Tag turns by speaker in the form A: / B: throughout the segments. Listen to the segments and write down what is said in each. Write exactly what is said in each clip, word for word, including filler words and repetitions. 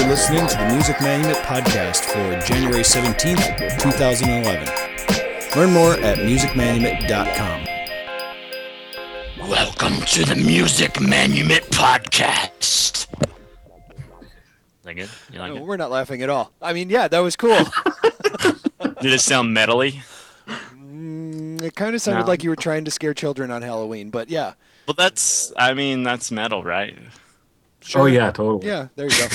A: You're listening to the Music Manument Podcast for January seventeenth, twenty eleven. Learn more at music manument dot com.
B: Welcome to the Music Manument Podcast. Is that good? You like
C: No,
B: it?
C: we're not laughing at all. I mean, yeah, that was cool.
B: Did it sound metally?
C: Mm, it kind of sounded
B: No.
C: like you were trying to scare children on Halloween, but yeah.
B: Well, that's, I mean, that's metal, right?
C: Sure.
D: Oh yeah, totally.
C: Yeah, there you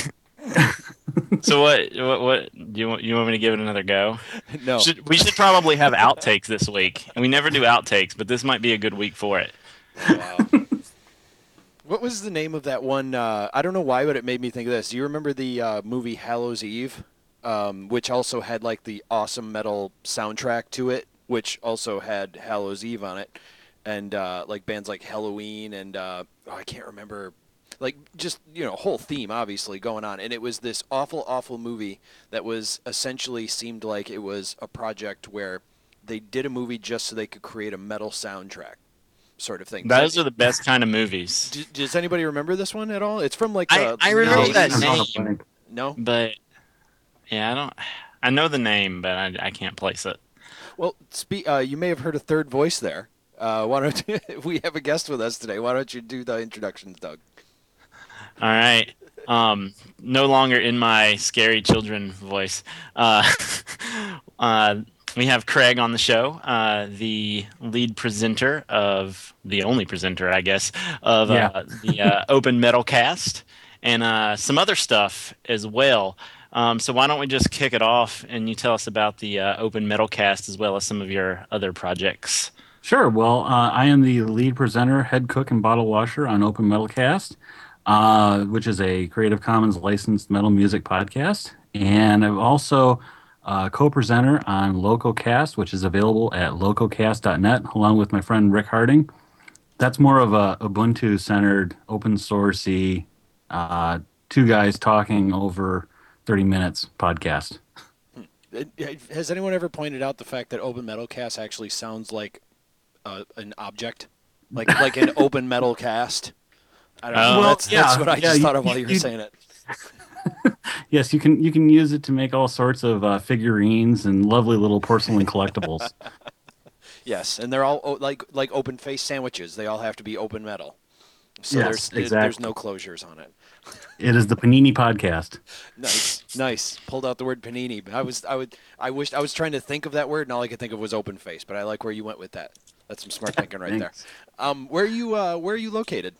B: So what, what, what, do you want, you want me to give it another go?
C: go. No.
B: Should, we should probably have outtakes this week. And we never do outtakes, but this might be a good week for it.
C: Wow. What was the name of that one? Uh, I don't know why, but it made me think of this. Do you remember the uh, movie Hallows' Eve, um, which also had like the awesome metal soundtrack to it, which also had Hallows' Eve on it, and uh, like bands like Halloween and uh, oh, I can't remember, like just you know whole theme obviously going on, and it was this awful, awful movie that was essentially seemed like it was a project where they did a movie just so they could create a metal soundtrack. Sort of thing.
B: Those are the best kind of movies.
C: D- does anybody remember this one at all? It's from like
B: I-
C: the
B: I remember
C: nineties.
B: that
D: I'm drawing a
B: name.
D: blank.
C: No?
B: But, yeah, I don't, I know the name, but I, I can't place it.
C: Well, spe- uh, you may have heard a third voice there. Uh, why don't you, we have a guest with us today? Why don't you do the introductions, Doug?
B: All right. Um, no longer in my scary children voice. Uh, uh, we have Craig on the show, uh, the lead presenter of the only presenter, I guess, of uh,
D: Yeah.
B: the uh, Open Metal Cast, and uh, some other stuff as well. Um, so why don't we just kick it off, and you tell us about the uh, Open Metal Cast as well as some of your other projects.
D: Sure. Well, uh, I am the lead presenter, head cook, and bottle washer on Open Metal Cast, uh, which is a Creative Commons licensed metal music podcast. And I'm also a co-presenter on LocoCast, which is available at lococast dot net, along with my friend Rick Harding. That's more of a Ubuntu-centered, open sourcey, uh, two guys talking over thirty minutes podcast.
C: It- it- Has anyone ever pointed out the fact that Open Metal Cast actually sounds like uh, an object? Like like an open metal cast? I don't know.
B: Oh.
C: that's,
D: Well,
C: that's
D: yeah,
C: what I
D: yeah,
C: just
D: you-
C: thought of while you were
D: you-
C: saying it.
D: Yes, you can you can use it to make all sorts of uh, figurines and lovely little porcelain collectibles.
C: Yes, and they're all o- like like open face sandwiches. They all have to be open metal. So
D: Yes,
C: there's there- there's
D: exactly.
C: no closures on it.
D: It is the Panini podcast.
C: Nice, nice. Pulled out the word panini. I was, I would, I wished I was trying to think of that word, and all I could think of was open face. But I like where you went with that. That's some smart thinking right there.
D: Thanks.
C: Um, where are you, uh, where are you located?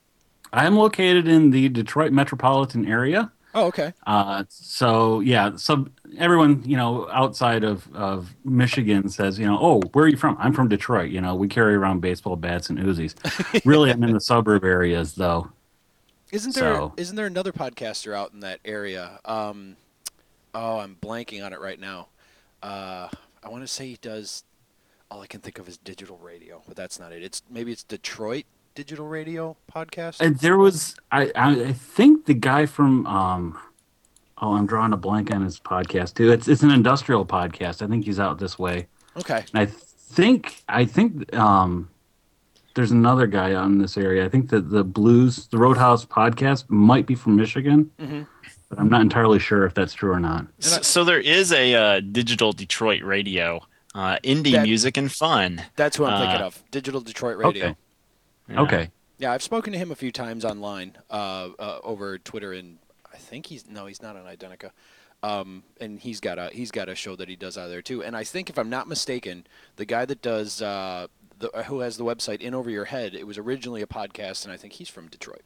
D: I am located in the Detroit metropolitan area.
C: Oh, okay.
D: Uh, so yeah, so everyone, you know, outside of, of Michigan says, you know, oh, where are you from? I'm from Detroit. You know, we carry around baseball bats and Uzis. Really, I'm in the suburb areas though.
C: Isn't there,
D: So-
C: not there another podcaster out in that area? Um, oh, I'm blanking on it right now. Uh, I want to say he does. All I can think of is digital radio, but that's not it. It's maybe it's Detroit Digital Radio Podcast.
D: And there was, I, I, I think the guy from, um, oh, I'm drawing a blank on his podcast too. It's it's an industrial podcast. I think he's out this way.
C: Okay.
D: And I think I think um, there's another guy out in this area. I think that the Blues, the Roadhouse podcast, might be from Michigan,
C: Mhm.
D: but I'm not entirely sure if that's true or not.
B: So, so there is a uh, digital Detroit radio, uh, indie
C: That-
B: music and fun.
C: That's who I'm thinking
B: Uh,
C: of. Digital Detroit Radio.
D: Okay.
B: Yeah.
D: Okay.
C: Yeah, I've spoken to him a few times online, uh, uh, over Twitter, and I think he's no, he's not on Identica, um, and he's got a he's got a show that he does out of there too. And I think, if I'm not mistaken, the guy that does uh, the who has the website In Over Your Head, it was originally a podcast, and I think he's from Detroit.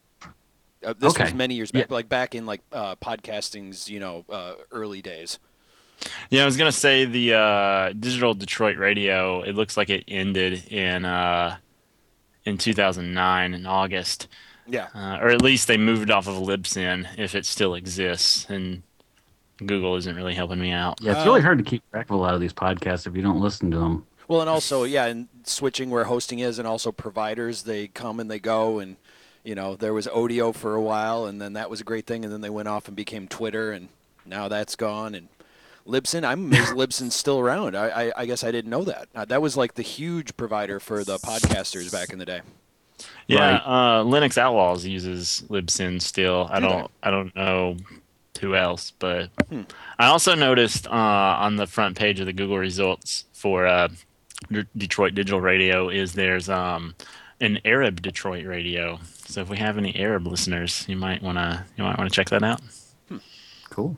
C: Uh, this was
D: Okay.
C: many years back, like back in like uh, podcasting's you know uh, early days.
B: Yeah, I was gonna say the uh, digital Detroit radio. It looks like it ended in uh, in two thousand nine in August,
C: Yeah.
B: uh, or at least they moved off of Libsyn if it still exists. And Google isn't really helping me out.
D: Yeah, it's
C: Uh,
D: really hard to keep track of a lot of these podcasts if you don't listen to them.
C: Well, and also, yeah, and switching where hosting is, and also providers, they come and they go, and you know, there was Odeo for a while, and then that was a great thing, and then they went off and became Twitter, and now that's gone, and Libsyn, I'm amazed Libsyn's still around. I, I, I guess I didn't know that. Uh, that was like the huge provider for the podcasters back in the day.
B: Yeah,
D: Right.
B: uh, Linux Outlaws uses Libsyn still. I
C: Do they?
B: don't. I don't know who else. But
C: Hmm.
B: I also noticed uh, on the front page of the Google results for uh, D- Detroit Digital Radio is there's um, an Arab Detroit radio. So if we have any Arab listeners, you might wanna you might wanna check that out.
D: Cool.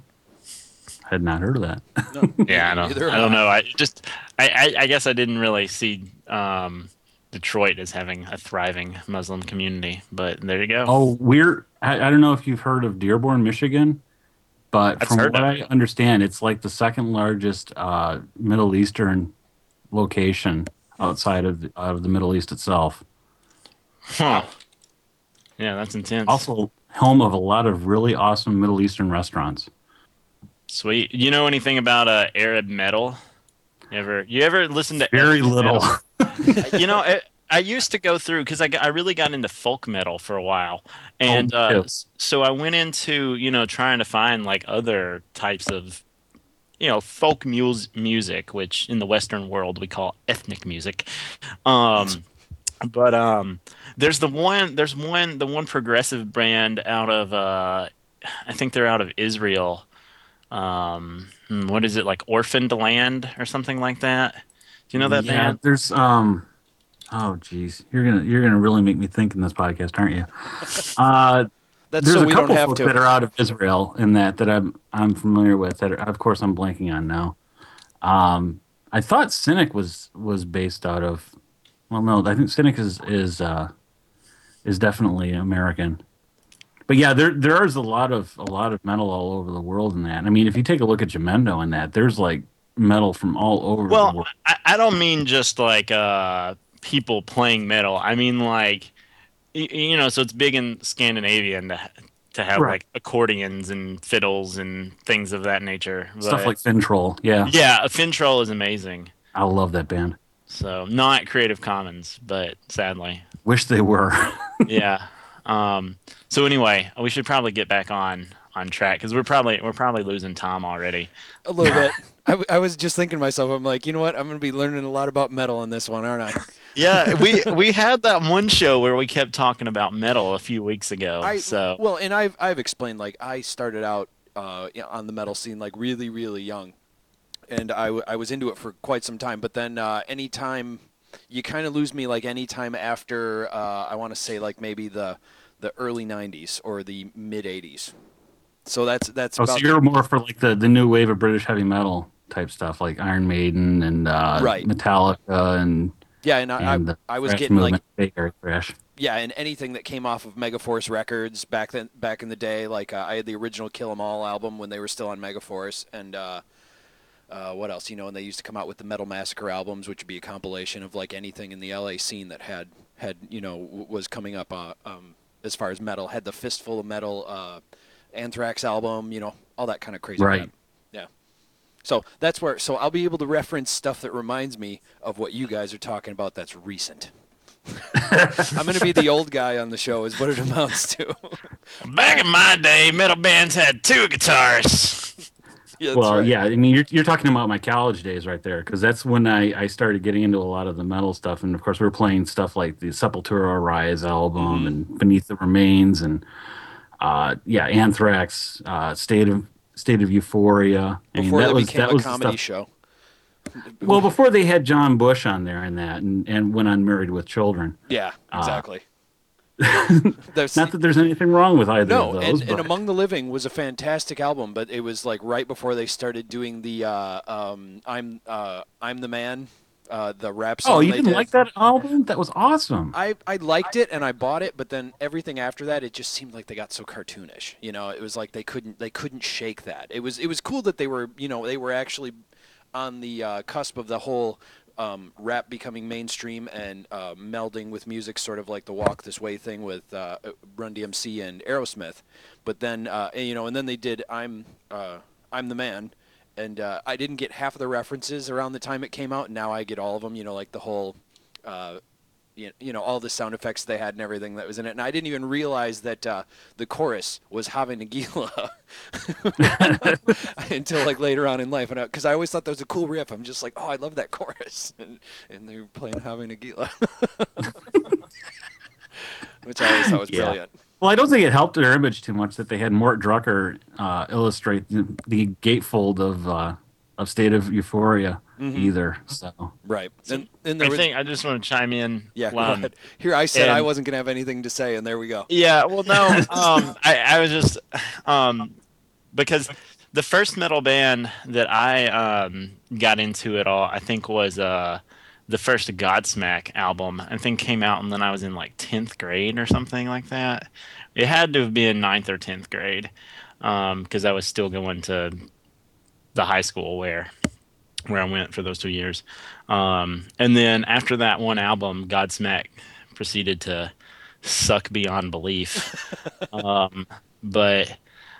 D: Had not heard of that.
C: No,
B: Yeah, I don't.
C: neither
B: I
C: have
B: don't know. I just, I, I, I guess I didn't really see um, Detroit as having a thriving Muslim community, but there you go.
D: Oh, we're. I, I don't know if you've heard of Dearborn, Michigan, but
B: I've
D: from
B: heard
D: what
B: of
D: I
B: it.
D: understand, it's like the second largest uh, Middle Eastern location outside of the, out of the Middle East itself.
B: Huh. Yeah, that's intense.
D: Also, home of a lot of really awesome Middle Eastern restaurants.
B: Sweet. You know anything about uh, Arab metal? You ever, you ever listen to
D: Very
B: Arab
D: little.
B: metal? You know, I, I used to go through because I, got- I really got into folk metal for a while, and
D: me
B: uh,
D: too.
B: s- so I went into you know trying to find like other types of you know folk mus- music, which in the Western world we call ethnic music. Um, but um, there's the one there's one the one progressive band out of uh, I think they're out of Israel. Um, hmm, what is it like Orphaned Land or something like that? Do you know that
D: Yeah,
B: band?
D: there's um. Oh, geez, you're gonna you're gonna really make me think in this podcast, aren't you? Uh,
C: That's
D: there's
C: so
D: a
C: we don't
D: couple
C: have
D: folks
C: to.
D: that are out of Israel in that that I'm I'm familiar with. That are, of course I'm blanking on now. Um, I thought Cynic was was based out of. Well, no, I think Cynic is is uh, is definitely American. But yeah, there there is a lot of a lot of metal all over the world in that. I mean, if you take a look at Jamendo in that, there's like metal from all over the
B: Well,
D: world.
B: I, I don't mean just like uh people playing metal. I mean like y- you know, so it's big in Scandinavian to ha- to have
D: Right.
B: like accordions and fiddles and things of that nature.
D: Stuff
B: But
D: like Fintroll. Yeah,
B: yeah, Fintroll is amazing.
D: I love that band.
B: So not Creative Commons, but sadly.
D: Wish they were.
B: Yeah. Um, so anyway, we should probably get back on on track because we're probably we're probably losing Tom already.
C: A little bit. I, w- I was just thinking to myself, I'm like, you know what? I'm going to be learning a lot about metal in this one, aren't I?
B: Yeah, we we had that one show where we kept talking about metal a few weeks ago.
C: I
B: So
C: well, and I've I've explained like I started out uh, you know, on the metal scene like really really young, and I, w- I was into it for quite some time. But then uh, anytime you kind of lose me like anytime after uh, I want to say like maybe the the early nineties or the mid eighties. So that's that's
D: Oh, so
C: about
D: you're more for like the, the new wave of British heavy metal type stuff, like Iron Maiden and uh,
C: Right.
D: Metallica and
C: yeah, and I
D: and the
C: I, I was
D: thrash
C: getting like
D: movement, Big Eric Thrash.
C: yeah, and anything that came off of Megaforce Records back then, back in the day, like uh, I had the original Kill 'Em All album when they were still on Megaforce, and uh, uh, what else? You know, and they used to come out with the Metal Massacre albums, which would be a compilation of like anything in the L A scene that had had you know w- was coming up uh, um, as far as metal. Had the Fistful of Metal uh, Anthrax album, you know, all that kind of crazy.
D: Right.
C: crap. Yeah. So that's where. So I'll be able to reference stuff that reminds me of what you guys are talking about. That's recent. I'm going to be the old guy on the show, is what it amounts to.
B: back in my day, metal bands had two guitars.
C: Yeah, that's
D: Well,
C: right.
D: yeah, I mean, you're you're talking about my college days right there, because that's when I, I started getting into a lot of the metal stuff, and of course we were playing stuff like the Sepultura Rise album
C: Mhm.
D: and Beneath the Remains, and uh, yeah, Anthrax, uh, State of State of Euphoria. I mean,
C: Before
D: that
C: they
D: was
C: became
D: that
C: a
D: was the
C: comedy
D: stuff.
C: show.
D: Well, before they had John Bush on there and that, and, and went on Married with Children.
C: Yeah,
D: Uh,
C: exactly. There's,
D: Not that there's anything wrong with either
C: no,
D: of
C: and,
D: those,
C: and
D: but
C: Among the Living was a fantastic album, but it was like right before they started doing the uh, um, I'm uh, I'm the Man, uh, the rap song.
D: oh, you
C: they
D: didn't
C: did.
D: like that album? That was awesome.
C: I, I liked it and I bought it, but then everything after that, it just seemed like they got so cartoonish. You know, it was like they couldn't they couldn't shake that. It was it was cool that they were you know they were actually on the uh, cusp of the whole um, rap becoming mainstream and uh, melding with music, sort of like the Walk This Way thing with uh, Run D M C and Aerosmith. But then uh, and, you know, and then they did I'm uh, I'm the Man. And uh, I didn't get half of the references around the time it came out, and now I get all of them. You know, like the whole, uh, you, you know, all the sound effects they had and everything that was in it. And I didn't even realize that uh, the chorus was Have Nagila until like later on in life. And because I, I always thought that was a cool riff. I'm just like, oh, I love that chorus, and, and they were playing Have Nagila, which I always thought was
D: Yeah.
C: brilliant.
D: Well, I don't think it helped their image too much that they had Mort Drucker uh, illustrate the, the gatefold of uh, of State of Euphoria
C: Mhm.
D: either. So
C: Right.
B: So
C: And and
B: I
C: there was
B: think I just want to chime in.
C: yeah. Go
B: um,
C: ahead. Here I said I
B: and-
C: wasn't gonna have anything to say, and there we go.
B: Yeah, well, no, um, I, I was just um, because the first metal band that I um, got into at all, I think, was uh, the first Godsmack album. I think came out, and then I was in like tenth grade or something like that. It had to have been ninth or tenth grade because I was still going to the high school where where I went for those two years. Um, and then after that one album, Godsmack proceeded to suck beyond belief. um, but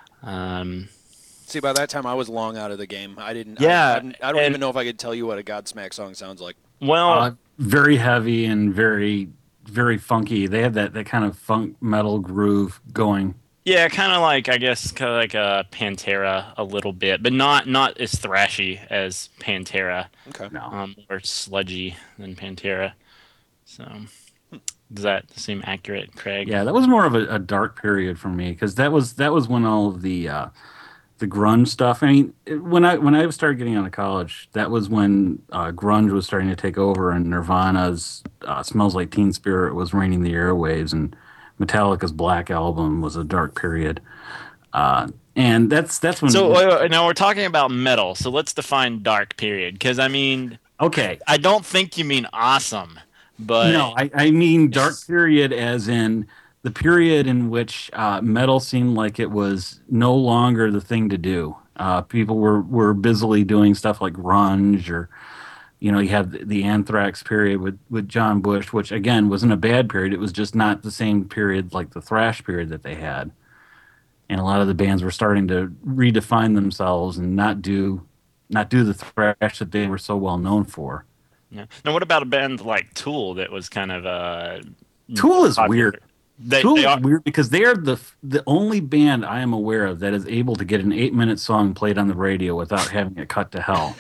B: um,
C: See, by that time I was long out of the game. I didn't.
B: Yeah,
C: I, I, didn't- I don't
B: and-
C: even know if I could tell you what a Godsmack song sounds like.
B: well,
D: uh, very heavy and very very funky. They had that that kind of funk metal groove going.
B: yeah, kind of like I guess kind of like a Pantera a little bit, but not not as thrashy as Pantera.
C: Okay.
D: No.
B: Um, more sludgy than Pantera. So does that seem accurate, Craig?
D: Yeah, that was more of a, a dark period for me because that was that was when all of the uh, the grunge stuff. I mean, it- when I when I started getting out of college, that was when uh, grunge was starting to take over, and Nirvana's uh, "Smells Like Teen Spirit" was reigning the airwaves, and Metallica's Black Album was a dark period. Uh, and that's that's when.
B: So wait, wait, now we're talking about metal. So let's define dark period, because I mean,
D: okay,
B: I don't think you mean awesome, but
D: no, I, I mean dark period as in the period in which uh, metal seemed like it was no longer the thing to do. Uh, people were, were busily doing stuff like grunge, or you know, you have the, the Anthrax period with, with John Bush, which again wasn't a bad period. It was just not the same period like the thrash period that they had. And a lot of the bands were starting to redefine themselves and not do not do the thrash that they were so well known for.
B: yeah. Now what about a band like Tool that was kind of uh,
D: Tool is
B: popular?
D: weird.
B: They,
D: Tool
B: they
D: is
B: are,
D: weird because they are the the only band I am aware of that is able to get an eight minute song played on the radio without having it cut to hell.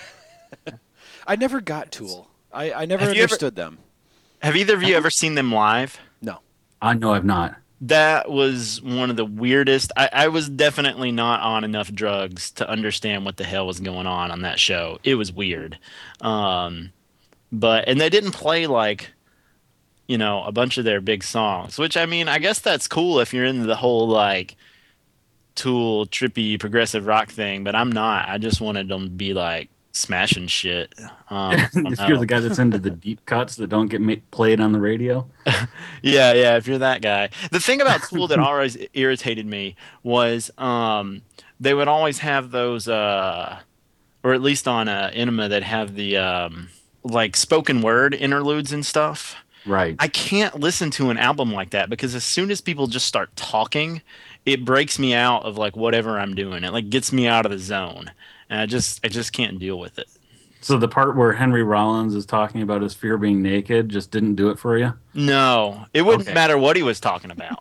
C: I never got Tool. I, I never
B: Have you ever-
C: understood them.
B: have either of you ever seen them live?
C: No.
D: I know I've not.
B: That was one of the weirdest. I, I was definitely not on enough drugs to understand what the hell was going on on that show. It was weird. Um, but, and they didn't play like, you know, a bunch of their big songs, which I mean, I guess that's cool if you're into the whole like Tool, trippy, progressive rock thing, but I'm not. I just wanted them to be like smashing shit. Um, I don't
D: If you're
B: know.
D: the guy that's into the deep cuts that don't get ma- played on the radio.
B: Yeah, yeah, if you're that guy. The thing about Tool that always irritated me was um, they would always have those, uh, or at least on uh, Enema, that have the um, like spoken word interludes and stuff.
D: Right.
B: I can't listen to an album like that because as soon as people just start talking, it breaks me out of like whatever I'm doing. It like gets me out of the zone, and I just I just can't deal with it.
D: So the part where Henry Rollins is talking about his fear of being naked just didn't do it for you?
B: No, it wouldn't
D: Okay.
B: matter what he was talking about.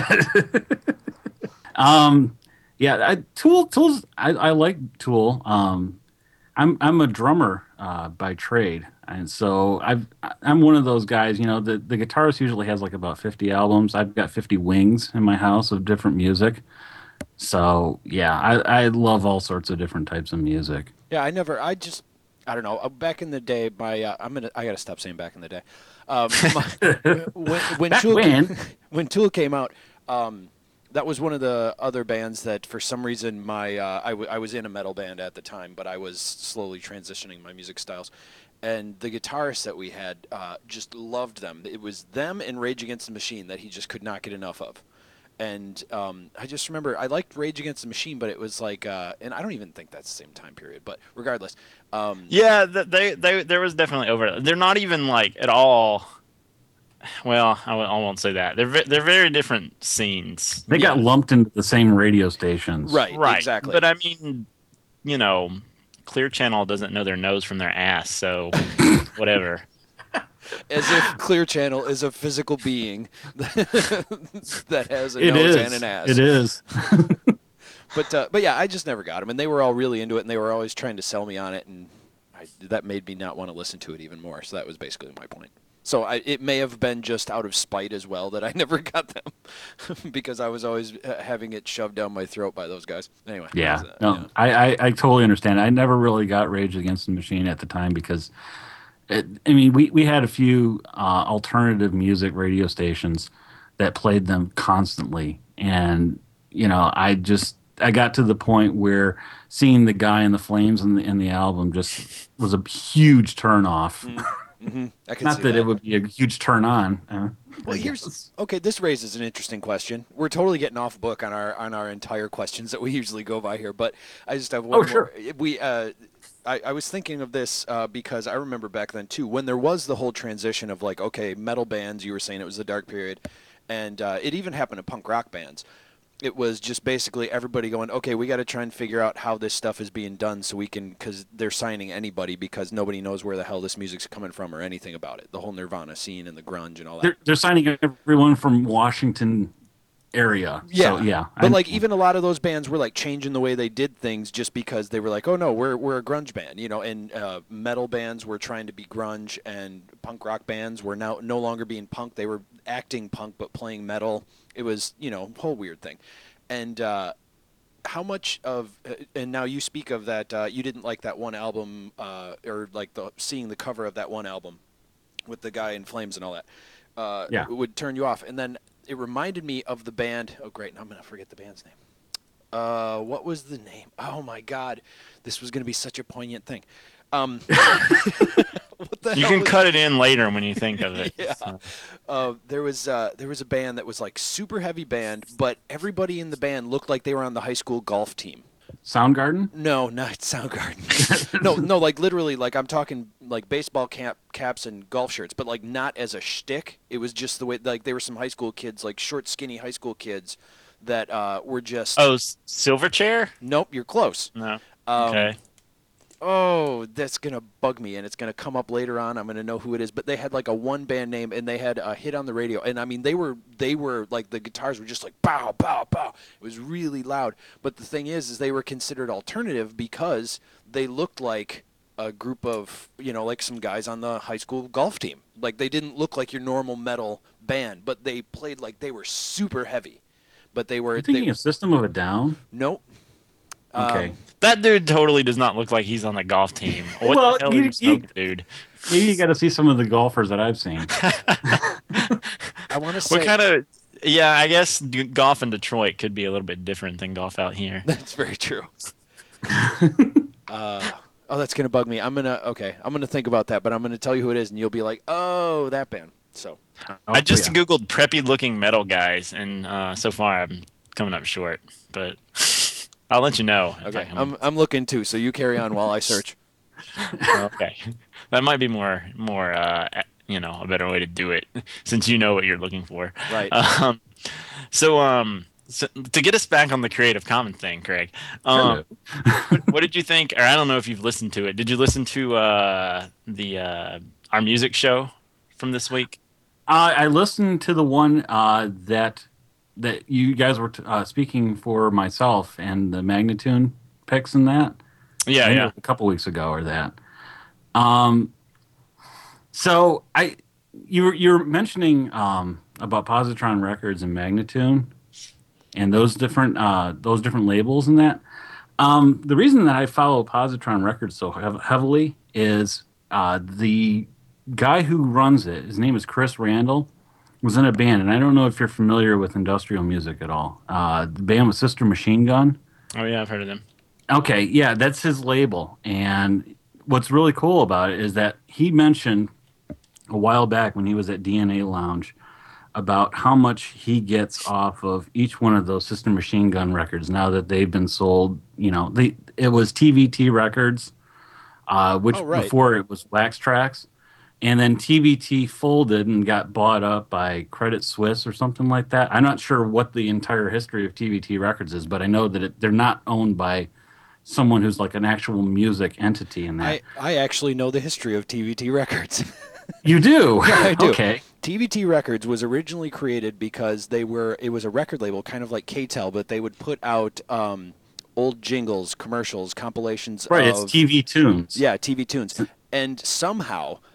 D: Um, yeah, I, Tool. Tools. I, I like Tool. Um, I'm I'm a drummer uh, by trade, and so I've I'm one of those guys. You know, the the guitarist usually has like about fifty albums. I've got fifty wings in my house of different music. So yeah, I I love all sorts of different types of music.
C: Yeah, I never. I just. I don't know. uh, Back in the day, my uh, I'm gonna. I gotta stop saying back in the day. Um, my, when when
D: Back
C: Tool
D: when?
C: when Tool came out, um, that was one of the other bands that for some reason my uh, I, w- I was in a metal band at the time, but I was slowly transitioning my music styles. And the guitarist that we had uh, just loved them. It was them and Rage Against the Machine that he just could not get enough of. And um, I just remember I liked Rage Against the Machine, but it was like, uh, and I don't even think that's the same time period. But regardless, um,
B: Yeah, th- they they there was definitely over. They're not even like at all. Well, I w- I won't say that. They're ve- they're very different scenes.
D: They got lumped into the same radio stations.
C: right,
B: Right,
C: exactly.
B: But I mean, you know, Clear Channel doesn't know their nose from their ass, so whatever.
C: As if Clear Channel is a physical being that has a
D: It
C: nose
D: is.
C: and an ass.
D: It is.
C: But uh, but yeah, I just never got them, and they were all really into it, and they were always trying to sell me on it, and I, that made me not want to listen to it even more. So that was basically my point. So I, it may have been just out of spite as well that I never got them because I was always uh, having it shoved down my throat by those guys. Anyway.
D: Yeah,
C: that's, uh,
D: no,
C: yeah.
D: I, I, I totally understand. I never really got Rage Against the Machine at the time because, it, I mean, we, we had a few uh, alternative music radio stations that played them constantly, and you know, I just I got to the point where seeing the guy in the flames in the in the album just was a huge turn off.
C: Mm, mm-hmm. I can
D: Not
C: see
D: that,
C: that.
D: it would be a huge turn on. Uh,
C: Well,
D: I
C: here's
D: guess.
C: okay. This raises an interesting question. We're totally getting off book on our on our entire questions that we usually go by here, but I just have one
D: Oh,
C: more.
D: sure.
C: We uh, I, I was thinking of this uh, because I remember back then too when there was the whole transition of like okay metal bands. You were saying it was the dark period, and uh, it even happened to punk rock bands. It was just basically everybody going, okay, we got to try and figure out how this stuff is being done so we can, because they're signing anybody because nobody knows where the hell this music's coming from or anything about it. The whole Nirvana scene and the grunge and all that.
D: They're they're signing everyone from Washington area.
C: Yeah,
D: so, yeah.
C: But
D: I-
C: like even a lot of those bands were like changing the way they did things just because they were like, oh no, we're we're a grunge band, you know. And uh, metal bands were trying to be grunge, and punk rock bands were now no longer being punk. They were acting punk but playing metal. It was, you know, a whole weird thing. And uh, how much of and now you speak of that uh, you didn't like that one album uh, or like the seeing the cover of that one album with the guy in flames and all that uh,
D: Yeah.
C: would turn you off. And then it reminded me of the band. Oh, great. Now I'm going to forget the band's name. Uh, what was the name? Oh, my God. This was going to be such a poignant thing. Um, what the
B: You
C: hell
B: can
C: was-
B: cut it in later when you think of it.
C: Yeah.
B: So.
C: Uh, there was uh, there was a band that was like super heavy band, but everybody in the band looked like they were on the high school golf team.
D: Soundgarden?
C: No, not Soundgarden. no, no, like literally, like I'm talking like baseball cap caps and golf shirts, but like not as a shtick. It was just the way, like they were some high school kids, like short, skinny high school kids that uh, were just.
B: Oh, S- Silverchair?
C: Nope, you're close.
B: No.
C: Um,
B: Okay.
C: Oh, that's gonna bug me, and it's gonna come up later on. I'm gonna know who it is, but they had like a one band name, and they had a hit on the radio, and I mean they were they were like the guitars were just like pow pow pow. It was really loud, but the thing is, is they were considered alternative because they looked like a group of you know like some guys on the high school golf team. Like they didn't look like your normal metal band, but they played like they were super heavy. But they were
D: You're thinking
C: they,
D: of System of a Down?
C: nope.
D: Okay.
C: Um,
B: That dude totally does not look like he's on the golf team. What
D: Well,
B: the hell
D: you-
B: are you smoking,
D: you-
B: dude?
D: Maybe you got to see some of the golfers that I've seen.
C: I want to say
B: What kind of? Yeah, I guess g- golf in Detroit could be a little bit different than golf out here.
C: That's very true. uh, oh, that's gonna bug me. I'm gonna okay. I'm gonna think about that, but I'm gonna tell you who it is, and you'll be like, "Oh, that band." So
B: I just
D: Oh, yeah.
B: googled preppy-looking metal guys, and uh, so far I'm coming up short. But I'll let you know. if I
C: okay,
B: come-
C: I'm I'm looking too. So you carry on while I search.
B: okay. That might be more more uh, you know a better way to do it since you know what you're looking for.
C: Right.
B: Um, so um. So, to get us back on the Creative Commons thing, Craig, um, what, what did you think? Or I don't know if you've listened to it. Did you listen to uh, the uh, our music show from this week?
D: Uh, I listened to the one uh, that that you guys were t- uh, speaking for myself and the Magnitude picks and that.
B: Yeah,
D: I think it
B: yeah.
D: was a couple weeks ago or that. Um, so I you were you're mentioning um, about Positron Records and Magnitude and those different uh, those different labels and that. Um, the reason that I follow Positron Records so hev- heavily is uh, the guy who runs it. His name is Chris Randall. Was in a band, and I don't know if you're familiar with industrial music at all. Uh, the band was Sister Machine Gun.
B: Oh yeah, I've heard of them.
D: Okay, yeah, that's his label. And what's really cool about it is that he mentioned a while back when he was at D N A Lounge about how much he gets off of each one of those Sister Machine Gun records now that they've been sold. You know, they it was T V T Records, uh, which
C: Oh, right.
D: before it was Wax Tracks. And then T V T folded and got bought up by Credit Suisse or something like that. I'm not sure what the entire history of T V T Records is, but I know that it, they're not owned by someone who's like an actual music entity in that.
C: I I actually know the history of T V T Records.
D: You do?
C: Yeah, I do.
D: Okay.
C: T V T Records was originally created because they were it was a record label, kind of like K T E L, but they would put out um, old jingles, commercials, compilations
D: Right,
C: of
D: it's T V Tunes.
C: yeah, T V tunes. And somehow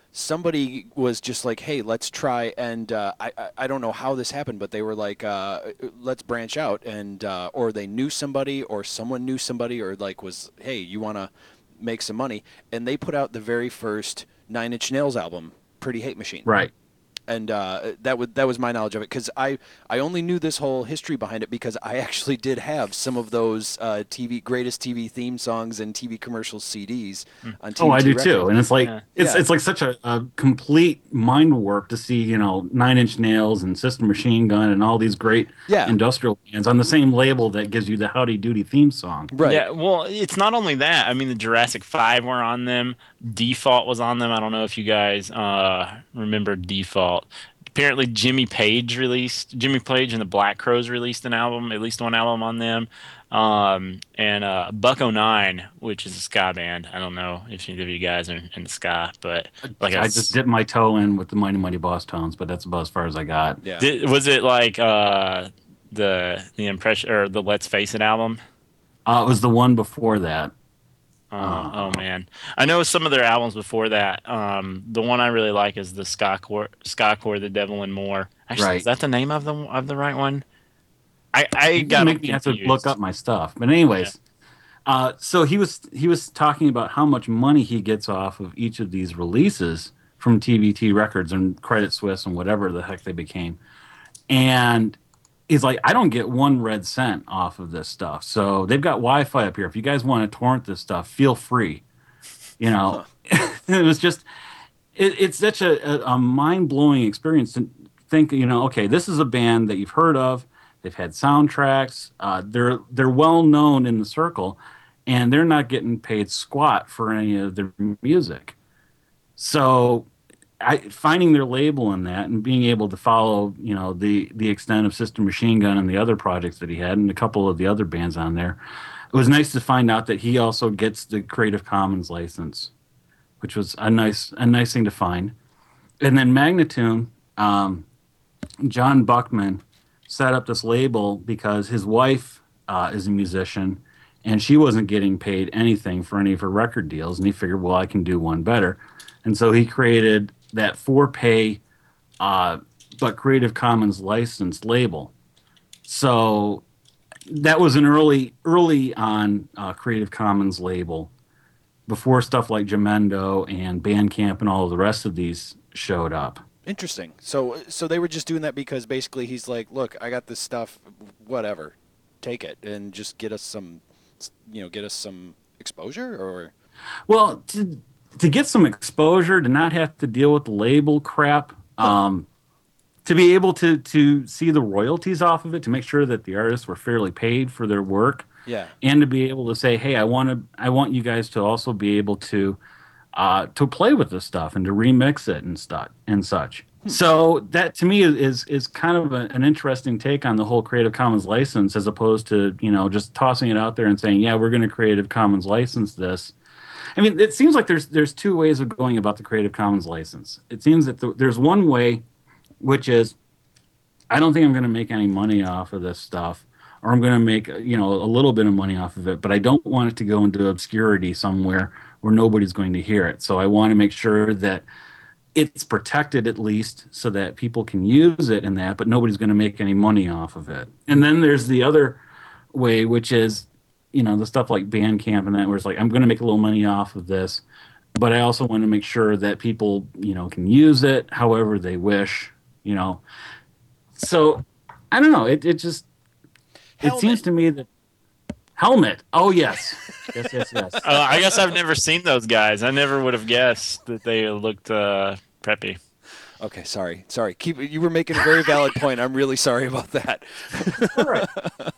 C: somebody was just like, hey, let's try, and uh, I, I I don't know how this happened, but they were like, uh, let's branch out, and uh, or they knew somebody, or someone knew somebody, or like was, hey, you want to make some money, and they put out the very first Nine Inch Nails album, Pretty Hate Machine.
D: Right.
C: And uh, that was that was my knowledge of it, because I, I only knew this whole history behind it because I actually did have some of those uh, T V greatest T V theme songs and T V commercial C Ds on T V.
D: Oh, I do
C: Records.
D: too. And it's like
B: Yeah.
D: it's
C: Yeah.
D: it's like such a, a complete mind warp to see, you know, Nine Inch Nails and System Machine Gun and all these great
C: Yeah.
D: industrial bands on the same label that gives you the Howdy Doody theme song.
C: Right.
B: Yeah, well, it's not only that. I mean, the Jurassic Five were on them. Default was on them. I don't know if you guys uh, remember Default. Apparently, Jimmy Page released Jimmy Page and the Black Crowes released an album, at least one album on them. Um, and uh, Buck oh nine, which is a ska band. I don't know if any of you guys are into ska, but like
D: I just dipped my toe in with the Mighty Mighty Boss Tones, but that's about as far as I got.
C: Yeah.
B: Did, was it like uh, the the impression or the Let's Face It album?
D: Uh, it was the one before that.
B: Uh, oh man, I know some of their albums before that. Um, the one I really like is the Ska Core, Ska Core, The Devil and More. Actually,
D: Right.
B: is that the name of the of the right one? I I
D: You
B: got
D: can make me have to look up my stuff. But anyways, uh, so he was he was talking about how much money he gets off of each of these releases from T V T Records and Credit Suisse and whatever the heck they became, and he's like, I don't get one red cent off of this stuff. So they've got Wi-Fi up here. If you guys want to torrent this stuff, feel free. You know, it was just it, it's such a, a, a mind-blowing experience to think, you know, okay, this is a band that you've heard of. They've had soundtracks. Uh, they're they're well known in the circle, and they're not getting paid squat for any of their music. So, I, finding their label in that and being able to follow, you know, the the extent of System Machine Gun and the other projects that he had, and a couple of the other bands on there, it was nice to find out that he also gets the Creative Commons license, which was a nice a nice thing to find. And then Magnatune, um, John Buckman set up this label because his wife uh, is a musician, and she wasn't getting paid anything for any of her record deals, and he figured, well, I can do one better. And so he created that for-pay uh, but Creative Commons licensed label. So that was an early early on uh, Creative Commons label before stuff like Jamendo and Bandcamp and all of the rest of these showed up.
C: Interesting. So so they were just doing that because basically he's like, look, I got this stuff, whatever, take it and just get us some, you know, get us some exposure, or.
D: Well, to to get some exposure, to not have to deal with the label crap, um, to be able to to see the royalties off of it, to make sure that the artists were fairly paid for their work,
C: Yeah.
D: and to be able to say, hey, I want to, I want you guys to also be able to uh, to play with this stuff and to remix it and stuff and such. So that to me is is kind of a, an interesting take on the whole Creative Commons license, as opposed to, you know, just tossing it out there and saying, yeah, we're going to Creative Commons license this. I mean, it seems like there's there's two ways of going about the Creative Commons license. It seems that the, there's one way, which is, I don't think I'm going to make any money off of this stuff, or I'm going to make, you know, a little bit of money off of it, but I don't want it to go into obscurity somewhere where nobody's going to hear it. So I want to make sure that it's protected at least, so that people can use it in that, but nobody's going to make any money off of it. And then there's the other way, which is, you know, the stuff like Bandcamp and that, where it's like, I'm going to make a little money off of this, but I also want to make sure that people, you know, can use it however they wish, you know. So I don't know. It it just
C: Helmet.
D: it seems to me that Helmet. Oh yes, yes, yes, yes.
B: Uh, I guess I've never seen those guys. I never would have guessed that they looked uh, preppy.
C: Okay, sorry, sorry. Keep. You were making a very valid point. I'm really sorry about that.
D: All right.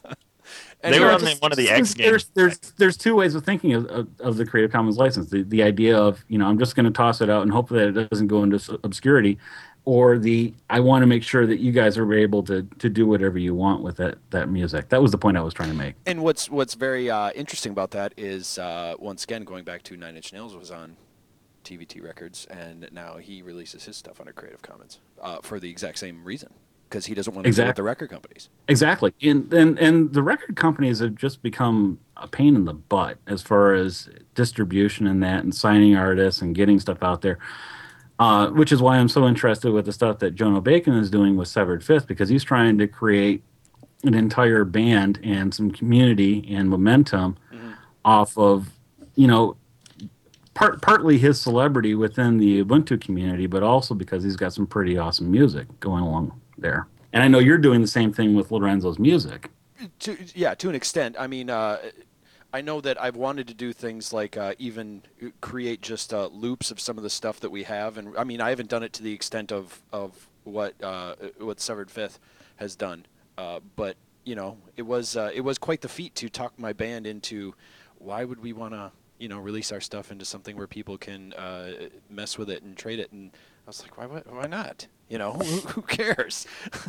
B: They were
C: Anyway,
B: on the, one of the X
D: there's,
B: Games.
D: There's there's two ways of thinking of, of, of the Creative Commons license. The the idea of, you know, I'm just going to toss it out and hope that it doesn't go into obscurity, or the I want to make sure that you guys are able to to do whatever you want with that that music. That was the point I was trying to make.
C: And what's what's very uh, interesting about that is, uh, once again, going back to Nine Inch Nails was on T V T Records, and now he releases his stuff under Creative Commons uh, for the exact same reason, because he doesn't want to deal with
D: Exactly.
C: the record companies.
D: Exactly. And, and and the record companies have just become a pain in the butt as far as distribution and that, and signing artists and getting stuff out there. Uh, which is why I'm so interested with the stuff that Jonah Bacon is doing with Severed Fifth, because he's trying to create an entire band and some community and momentum
C: Mhm.
D: off of, you know, part partly his celebrity within the Ubuntu community, but also because he's got some pretty awesome music going along there. And I know you're doing the same thing with Lorenzo's music.
C: To yeah, to an extent. I mean, uh, I know that I've wanted to do things like uh, even create just uh, loops of some of the stuff that we have, and I mean, I haven't done it to the extent of of what uh, what Severed Fifth has done, uh, but you know, it was uh, it was quite the feat to talk my band into why would we want to you know release our stuff into something where people can uh, mess with it and trade it, and I was like, why why, why not? You know, who, who cares?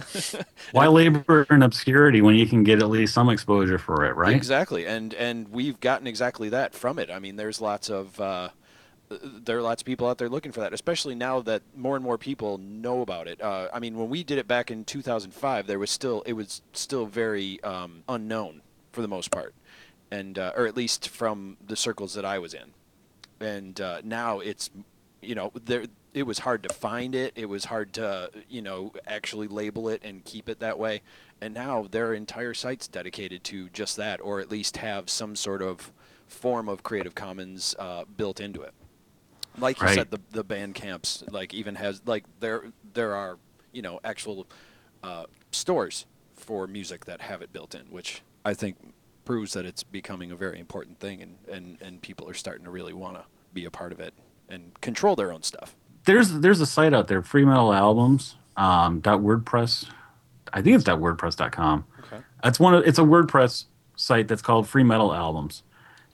D: Why labor in obscurity when you can get at least some exposure for it, right?
C: Exactly, and and we've gotten exactly that from it. I mean, there's lots of uh, there are lots of people out there looking for that, especially now that more and more people know about it. Uh, I mean, when we did it back in two thousand five, there was still it was still very um, unknown for the most part, and uh, or at least from the circles that I was in. And uh, now it's, you know, there it was hard to find it. It was hard to, you know, actually label it and keep it that way. And now there are entire sites dedicated to just that, or at least have some sort of form of Creative Commons uh, built into it. Like you
D: Right.
C: said, the the band camps like even has like there there are you know actual uh, stores for music that have it built in, which I think proves that it's becoming a very important thing, and, and, and people are starting to really want to be a part of it and control their own stuff.
D: There's there's a site out there, Free Metal Albums, um, dot WordPress. I think it's dot WordPress dot com.
C: Okay.
D: It's one of it's a WordPress site that's called Free Metal Albums,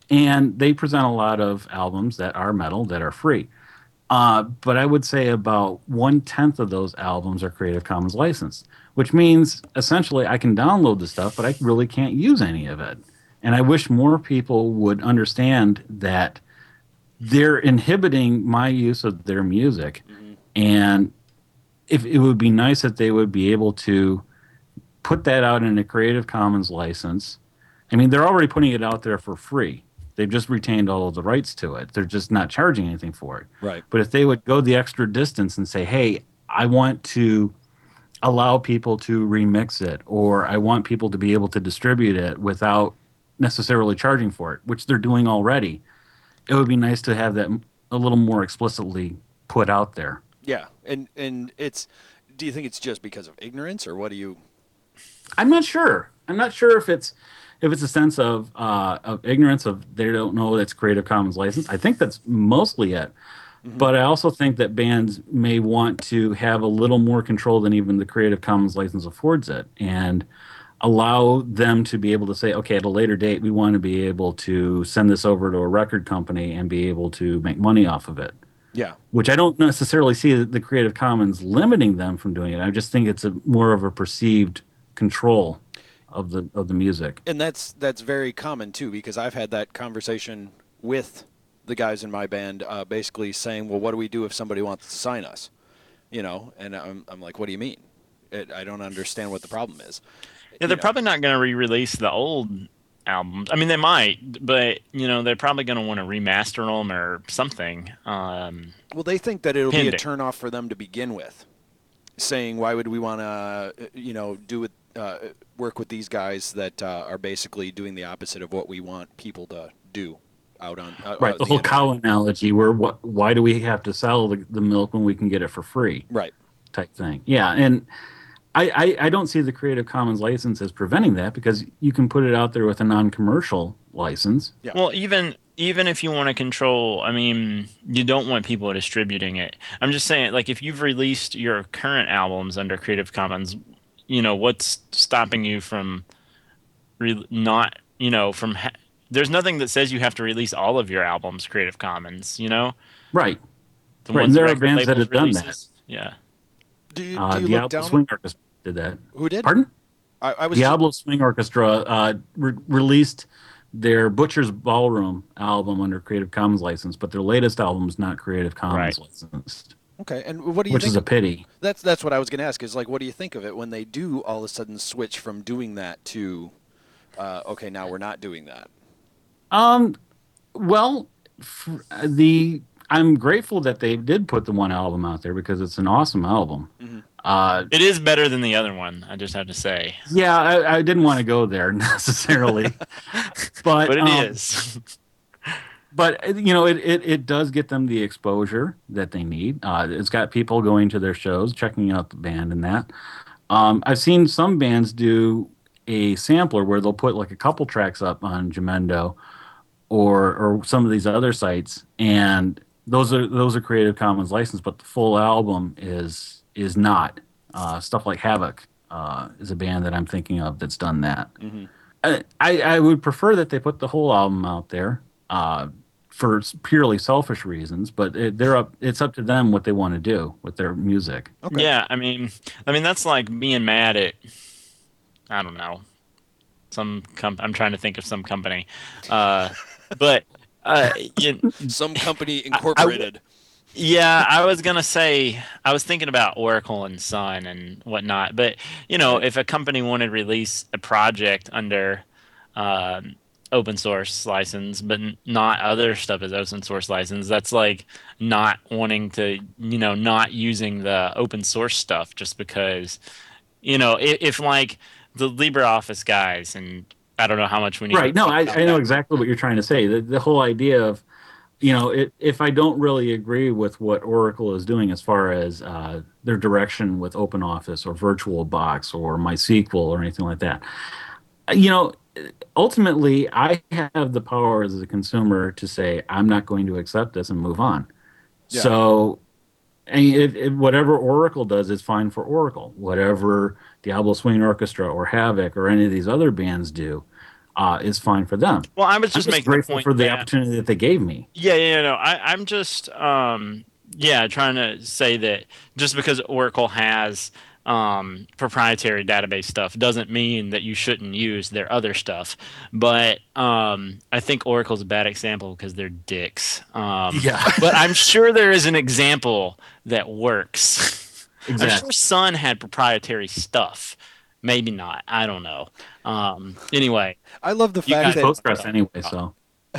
D: and they present a lot of albums that are metal that are free. Uh, but I would say about one tenth of those albums are Creative Commons licensed, which means essentially I can download the stuff, but I really can't use any of it. And I wish more people would understand that they're inhibiting my use of their music.
C: Mm-hmm.
D: And if it would be nice if they would be able to put that out in a Creative Commons license. I mean, they're already putting it out there for free. They've just retained all of the rights to it. They're just not charging anything for it.
C: Right.
D: But if they would go the extra distance and say, hey, I want to allow people to remix it, or I want people to be able to distribute it without necessarily charging for it, which they're doing already, it would be nice to have that a little more explicitly put out there.
C: Yeah, and and it's. Do you think it's just because of ignorance, or what do you?
D: I'm not sure. I'm not sure if it's if it's a sense of uh, of ignorance of they don't know that's Creative Commons license. I think that's mostly it. Mm-hmm. But I also think that bands may want to have a little more control than even the Creative Commons license affords it, and allow them to be able to say, okay, at a later date, we want to be able to send this over to a record company and be able to make money off of it.
C: Yeah.
D: Which I don't necessarily see the Creative Commons limiting them from doing it. I just think it's a more of a perceived control of the of the music.
C: And that's that's very common too, because I've had that conversation with the guys in my band, uh, basically saying, well, what do we do if somebody wants to sign us? You know, and I'm I'm like, what do you mean? It, I don't understand what the problem is.
B: Yeah, they're
C: You know.
B: probably not going to re-release the old albums. I mean, they might, but you know, they're probably going to want to remaster them or something. Um,
C: Well, they think that it'll be a
B: Pending.
C: turnoff for them to begin with, saying, why would we want to, you know, do it, uh, work with these guys that uh, are basically doing the opposite of what we want people to do out on uh,
D: Right,
C: uh,
D: the whole
C: internet.
D: cow analogy, where what, why do we have to sell the, the milk when we can get it for free?
C: Right.
D: Type thing. Yeah, and I, I, I don't see the Creative Commons license as preventing that, because you can put it out there with a non-commercial license.
C: Yeah.
B: Well, even even if you want to control, I mean, you don't want people distributing it. I'm just saying, like, if you've released your current albums under Creative Commons, you know, what's stopping you from re- not, you know, from ha- there's nothing that says you have to release all of your albums Creative Commons, you know?
D: Right.
B: The
D: Right,
B: ones
D: and there are
B: record
D: bands that
B: labels
D: have done
B: releases. Yeah.
C: Do you,
D: Uh,
C: do you look
D: Diablo
C: down?
D: Swing Orchestra did that.
C: Who did?
D: Pardon?
C: I, I was
D: Diablo Swing Orchestra uh, re- released their Butcher's Ballroom album under Creative Commons license, but their latest album is not Creative Commons
B: Right.
D: licensed,
C: okay. And what do you
D: which
C: think?
D: is a pity.
C: That's that's what I was going to ask. Is like, what do you think of it when they do all of a sudden switch from doing that to, uh, okay, now we're not doing that.
D: Um, well, f- the I'm grateful that they did put the one album out there because it's an awesome album.
C: Mhm.
D: Uh,
B: It is better than the other one. I just have to say,
D: yeah, I, I didn't want to go there necessarily, but
B: but it
D: um,
B: is.
D: but uh, you know, it, it it does get them the exposure that they need. Uh, it's got people going to their shows, checking out the band, and that. Um, I've seen some bands do a sampler where they'll put like a couple tracks up on Jamendo or or some of these other sites, and those are those are Creative Commons licensed, but the full album is is not. Uh, stuff like Havoc uh, is a band that I'm thinking of that's done that.
C: Mm-hmm.
D: I, I I would prefer that they put the whole album out there uh, for purely selfish reasons, but it, they're up. It's up to them what they want to do with their music.
C: Okay.
B: Yeah, I mean, I mean that's like being mad at, I don't know, some com- I'm trying to think of some company, uh, but uh, you,
C: Some company
B: I- I-
C: incorporated.
B: yeah, I was gonna say I was thinking about Oracle and Sun and whatnot, but you know, if a company wanted to release a project under um, open source license, but n- not other stuff as open source license, that's like not wanting to, you know, not using the open source stuff just because, you know, if, if like the LibreOffice guys, and I don't know how much we need to
D: Right. No,
B: talk
D: I,
B: about
D: I know
B: that.
D: exactly what you're trying to say. The, the whole idea of, you know, it, if I don't really agree with what Oracle is doing as far as uh, their direction with OpenOffice or VirtualBox or MySQL or anything like that, uh, you know, ultimately I have the power as a consumer to say I'm not going to accept this and move on.
C: Yeah.
D: So, and it, it, whatever Oracle does is fine for Oracle. Whatever Diablo Swing Orchestra or Havoc or any of these other bands do uh, is fine for them.
B: Well, I was
D: I'm
B: just
D: just
B: making the
D: grateful
B: point
D: for the
B: that
D: opportunity that they gave me.
B: yeah, yeah, yeah, no, I, I'm just, um, yeah, trying to say that just because Oracle has um, proprietary database stuff doesn't mean that you shouldn't use their other stuff. But um, I think Oracle's a bad example because they're dicks. Um,
D: Yeah,
B: but I'm sure there is an example that works. I'm sure
D: exactly.
B: Sun had proprietary stuff. Maybe not. I don't know. Um, anyway,
C: I love the
B: you
C: fact
D: Use
B: guys.
C: that
D: Postgres anyway, so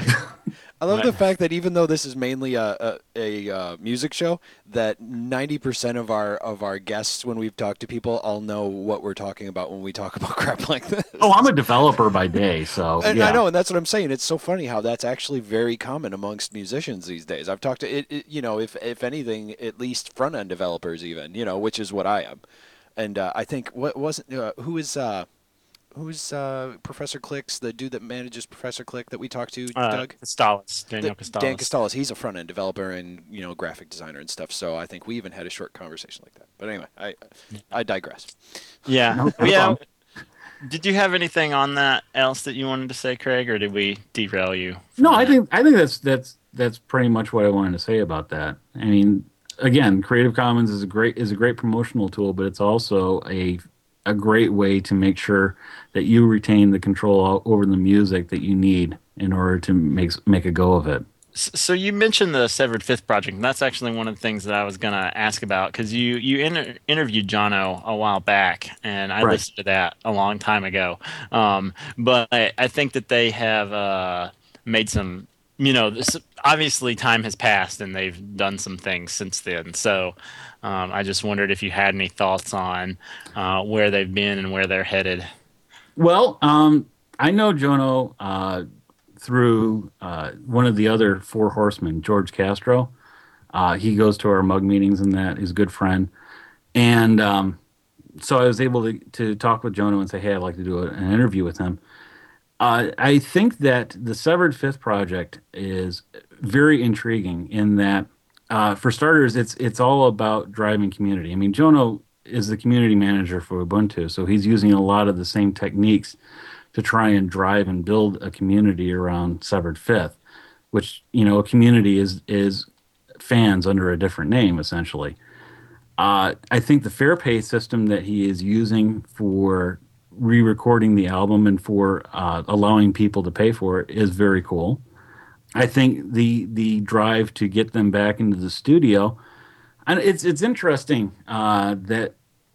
C: I love
B: What?
C: the fact that even though this is mainly a a, a uh, music show, that ninety percent of our of our guests, when we've talked to people, all know what we're talking about when we talk about crap like this.
D: oh, I'm a developer by day, so
C: And I
D: yeah.
C: know, and that's what I'm saying. It's so funny how that's actually very common amongst musicians these days. I've talked to it, it you know, if if anything, at least front end developers, even, you know, which is what I am. And uh, I think what wasn't uh, who is uh, who's uh, Professor Clicks, the dude that manages Professor Click that we talked to,
B: Uh,
C: Doug.
B: Costalis, Daniel
C: The-
B: Costalis.
C: Dan Costalis, he's a front end developer and you know graphic designer and stuff. So I think we even had a short conversation like that. But anyway, I I digress.
B: Yeah.
D: No, no
B: yeah.
D: problem.
B: Did you have anything on that else that you wanted to say, Craig, or did we derail you? from
D: No, I
B: that?
D: think I think that's that's that's pretty much what I wanted to say about that. I mean, again, Creative Commons is a great is a great promotional tool, but it's also a a great way to make sure that you retain the control o- over the music that you need in order to make make a go of it.
B: S- So you mentioned the Severed Fifth project, and that's actually one of the things that I was gonna ask about because you you inter- interviewed Jono a while back, and I
D: Right.
B: listened to that a long time ago. Um, but I, I think that they have uh, made some. You know, this, obviously time has passed, and they've done some things since then. So um, I just wondered if you had any thoughts on uh, where they've been and where they're headed.
D: Well, um, I know Jono uh, through uh, one of the other four horsemen, George Castro. Uh, he goes to our mug meetings and that. He's a good friend. And um, so I was able to, to talk with Jono and say, hey, I'd like to do a, an interview with him. Uh, I think that the Severed Fifth project is very intriguing in that, uh, for starters, it's it's all about driving community. I mean, Jono is the community manager for Ubuntu, so he's using a lot of the same techniques to try and drive and build a community around Severed Fifth, which, you know, a community is is fans under a different name, essentially. Uh, I think the fair pay system that he is using for re-recording the album and for uh, allowing people to pay for it is very cool. I think the the drive to get them back into the studio, and it's it's interesting uh, that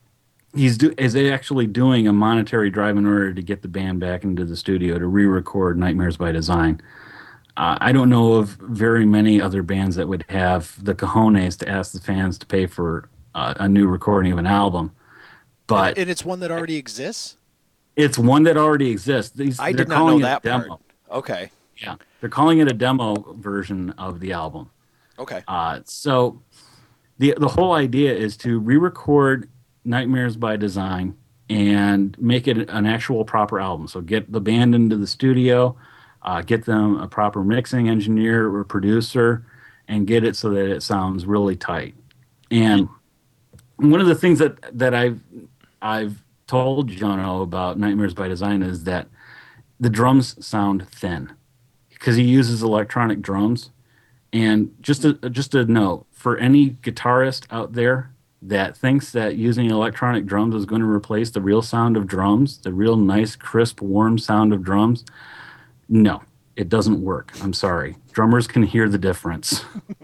D: he's do is actually doing a monetary drive in order to get the band back into the studio to re-record Nightmares by Design. Uh, I don't know of very many other bands that would have the cojones to ask the fans to pay for uh, a new recording of an album.
C: And,
D: But
C: and it's one that already exists?
D: it's one that already exists. These,
C: I
D: they're
C: did not know
D: calling it a
C: that part.
D: demo.
C: Okay.
D: Yeah, they're calling it a demo version of the album.
C: Okay.
D: Uh, so the the whole idea is to re-record Nightmares by Design and make it an actual proper album. So get the band into the studio, uh, get them a proper mixing engineer or producer, and get it so that it sounds really tight. And one of the things that that I've I've told Jono about Nightmares by Design is that the drums sound thin because he uses electronic drums. And just a just a note for any guitarist out there that thinks that using electronic drums is going to replace the real sound of drums, the real nice, crisp, warm sound of drums, no, it doesn't work. I'm sorry. Drummers can hear the difference.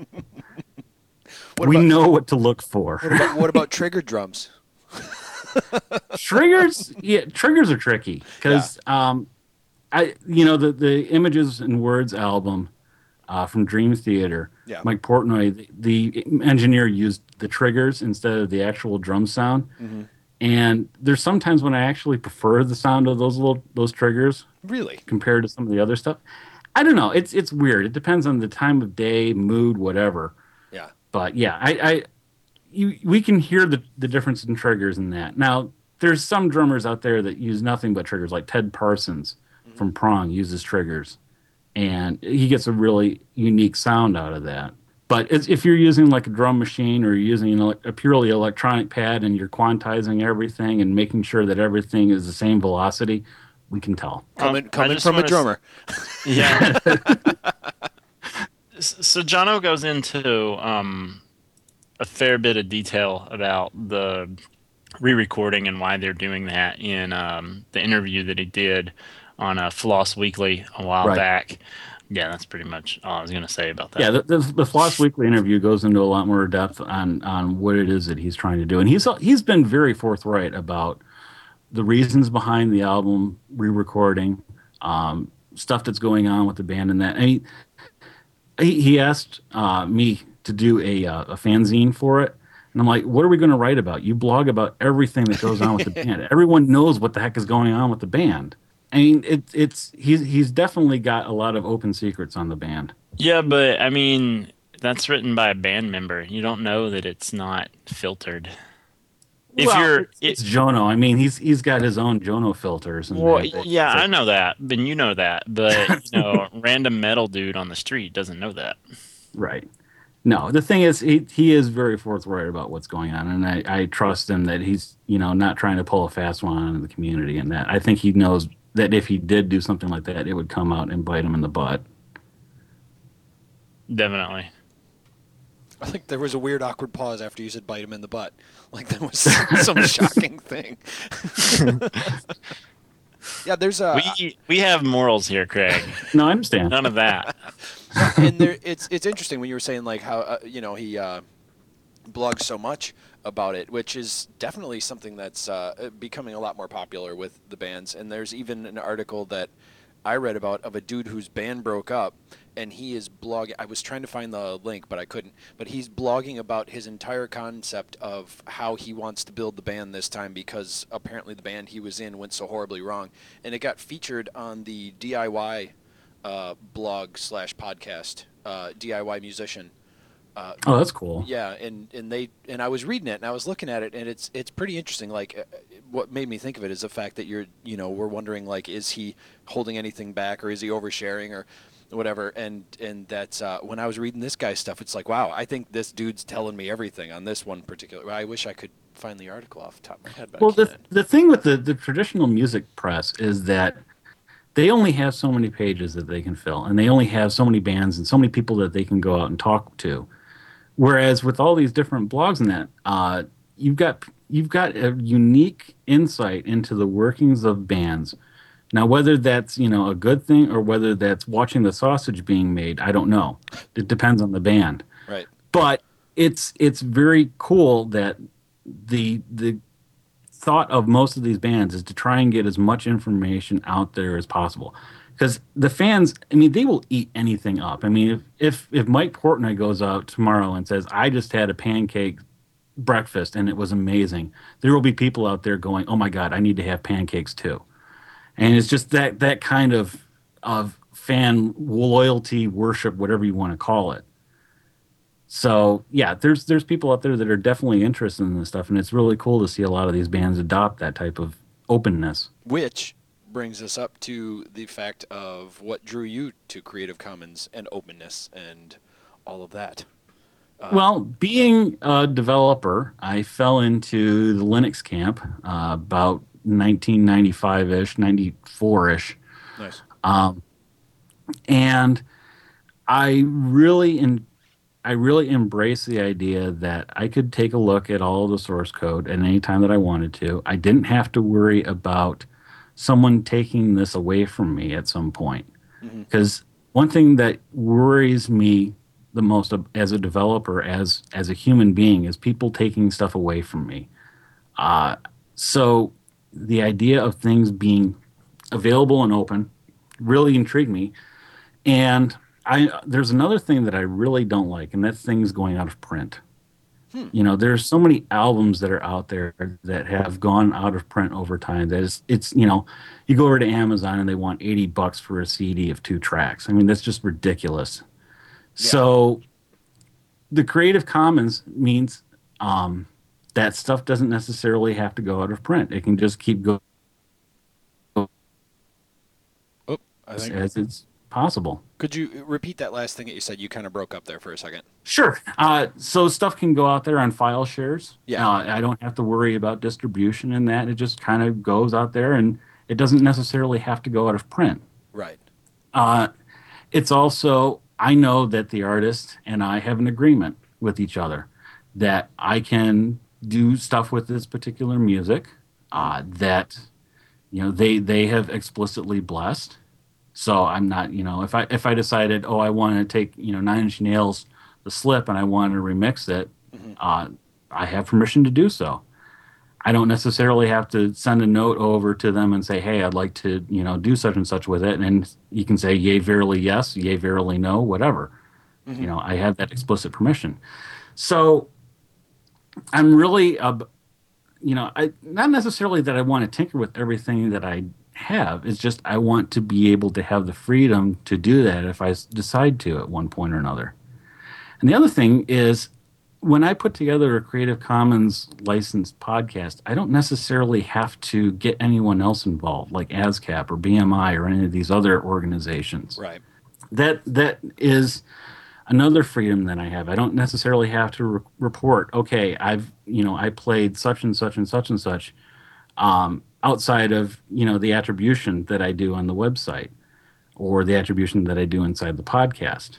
C: What
D: we
C: about,
D: know what to look for.
C: what about, what about trigger drums?
D: Triggers, yeah, triggers are tricky because um, I, you know, the the Images and Words album uh, from Dream Theater,
C: Yeah.
D: Mike Portnoy, the, the engineer used the triggers instead of the actual drum sound,
C: Mm-hmm.
D: and there's sometimes when I actually prefer the sound of those little those triggers
C: Really?
D: compared to some of the other stuff. I don't know. It's it's weird. It depends on the time of day, mood, whatever.
C: Yeah.
D: But yeah, I, I you we can hear the, the difference in triggers in that. Now, there's some drummers out there that use nothing but triggers, like Ted Parsons
C: Mm-hmm.
D: from Prong uses triggers, and he gets a really unique sound out of that. But it's, if you're using like a drum machine or you're using a purely electronic pad and you're quantizing everything and making sure that everything is the same velocity, we can tell.
C: Coming,
B: Um, I
C: coming
B: just
C: from a
B: wanna s-
C: drummer.
B: Yeah. S- so Jono goes into um, a fair bit of detail about the re-recording and why they're doing that in um, the interview that he did on uh, Floss Weekly a while
D: Right.
B: back. Yeah, that's pretty much all I was going to say about that.
D: Yeah, the, the, the Floss Weekly interview goes into a lot more depth on on what it is that he's trying to do, and he's he's been very forthright about the reasons behind the album re-recording, um, stuff that's going on with the band, and that. And he he, he asked uh, me to do a uh, a fanzine for it, and I'm like, what are we going to write about? You blog about everything that goes on with the band. Everyone knows what the heck is going on with the band. I mean, it, it's he's he's definitely got a lot of open secrets on the band.
B: Yeah, but I mean, that's written by a band member. You don't know that it's not filtered. If
D: Well,
B: you're,
D: it's, it's Jono. I mean, he's he's got his own Jono filters. And
B: well,
D: that- that-
B: yeah,
D: so-
B: I know that, but you know that, but you know, random metal dude on the street doesn't know that.
D: Right. No, the thing is, he he is very forthright about what's going on, and I, I trust him that he's you know not trying to pull a fast one on the community, and that I think he knows that if he did do something like that, it would come out and bite him in the butt.
B: Definitely.
C: I think there was a weird, awkward pause after you said "bite him in the butt," like that was some shocking thing. Yeah, there's a
B: We we have morals here, Craig.
D: No, I understand.
B: None of that.
C: and there it's it's interesting when you were saying like how uh, you know he uh, blogs so much about it, which is definitely something that's uh, becoming a lot more popular with the bands. And there's even an article that I read about of a dude whose band broke up, and he is blogging. I was trying to find the link, but I couldn't. But he's blogging about his entire concept of how he wants to build the band this time because apparently the band he was in went so horribly wrong, and it got featured on the D I Y uh, blog slash podcast, uh, D I Y musician. Uh,
D: Oh, that's cool.
C: yeah, and, and they and I was reading it and I was looking at it and it's it's pretty interesting. Like, uh, what made me think of it is the fact that you're you know we're wondering like is he holding anything back or is he oversharing or whatever. And and that's uh, when I was reading this guy's stuff, it's like wow, I think this dude's telling me everything on this one particular. I wish I could find the article off the top of my head, but
D: Well,
C: I
D: the
C: can't.
D: the thing with the the traditional music press is that they only have so many pages that they can fill, and they only have so many bands and so many people that they can go out and talk to. Whereas with all these different blogs and that, uh, you've got you've got a unique insight into the workings of bands. Now, whether that's you know a good thing or whether that's watching the sausage being made, I don't know. It depends on the band.
C: Right.
D: But it's it's very cool that the the thought of most of these bands is to try and get as much information out there as possible. because the fans, I mean, they will eat anything up. I mean, if, if if Mike Portnoy goes out tomorrow and says, "I just had a pancake breakfast and it was amazing," there will be people out there going, "Oh my God, I need to have pancakes too." And it's just that that kind of of fan loyalty, worship, whatever you want to call it. So yeah, there's there's people out there that are definitely interested in this stuff, and it's really cool to see a lot of these bands adopt that type of openness.
C: Which brings us up to the fact of what drew you to Creative Commons and openness and all of that. Uh,
D: Well, being a developer, I fell into the Linux camp uh, about nineteen ninety-five-ish, ninety-four-ish.
C: nice.
D: Um, and I really in, I really embraced the idea that I could take a look at all of the source code at any time that I wanted to. I didn't have to worry about someone taking this away from me at some point.
C: Mhm.
D: Because one thing that worries me the most of- as a developer, as as a human being, is people taking stuff away from me. Uh, so the idea of things being available and open really intrigued me. And I there's another thing that I really don't like, and that's things going out of print.
C: Hmm.
D: You know, there's so many albums that are out there that have gone out of print over time. That is, it's you know, you go over to Amazon and they want eighty bucks for a C D of two tracks. I mean, that's just ridiculous. So, the Creative Commons means um, that stuff doesn't necessarily have to go out of print. It can just keep going
C: Oh, I think.
D: as it's possible.
C: Could you repeat that last thing that you said? You kind of broke up there for a second.
D: Sure. Uh, so stuff can go out there on file shares.
C: Yeah.
D: Uh, I don't have to worry about distribution in that. It just kind of goes out there, and it doesn't necessarily have to go out of print.
C: Right.
D: Uh, it's also, I know that the artist and I have an agreement with each other that I can do stuff with this particular music uh, that, you know, they they have explicitly blessed. So I'm not, you know, if I if I decided, oh, I want to take, you know, Nine Inch Nails, The Slip, and I want to remix it,
C: Mhm.
D: uh, I have permission to do so. I don't necessarily have to send a note over to them and say, hey, I'd like to, you know, do such and such with it. And you can say, yay, verily, yes, yay, verily, no, whatever.
C: Mhm.
D: You know, I have that explicit permission. So I'm really, uh, you know, I not necessarily that I want to tinker with everything that I have. It's just I want to be able to have the freedom to do that if I s- decide to at one point or another. And the other thing is, when I put together a Creative Commons licensed podcast, I don't necessarily have to get anyone else involved, like ASCAP or B M I or any of these other organizations.
C: Right.
D: That that is another freedom that I have. I don't necessarily have to re- report, okay, I've, you know, I played such and such and such and such um, outside of, you know, the attribution that I do on the website or the attribution that I do inside the podcast.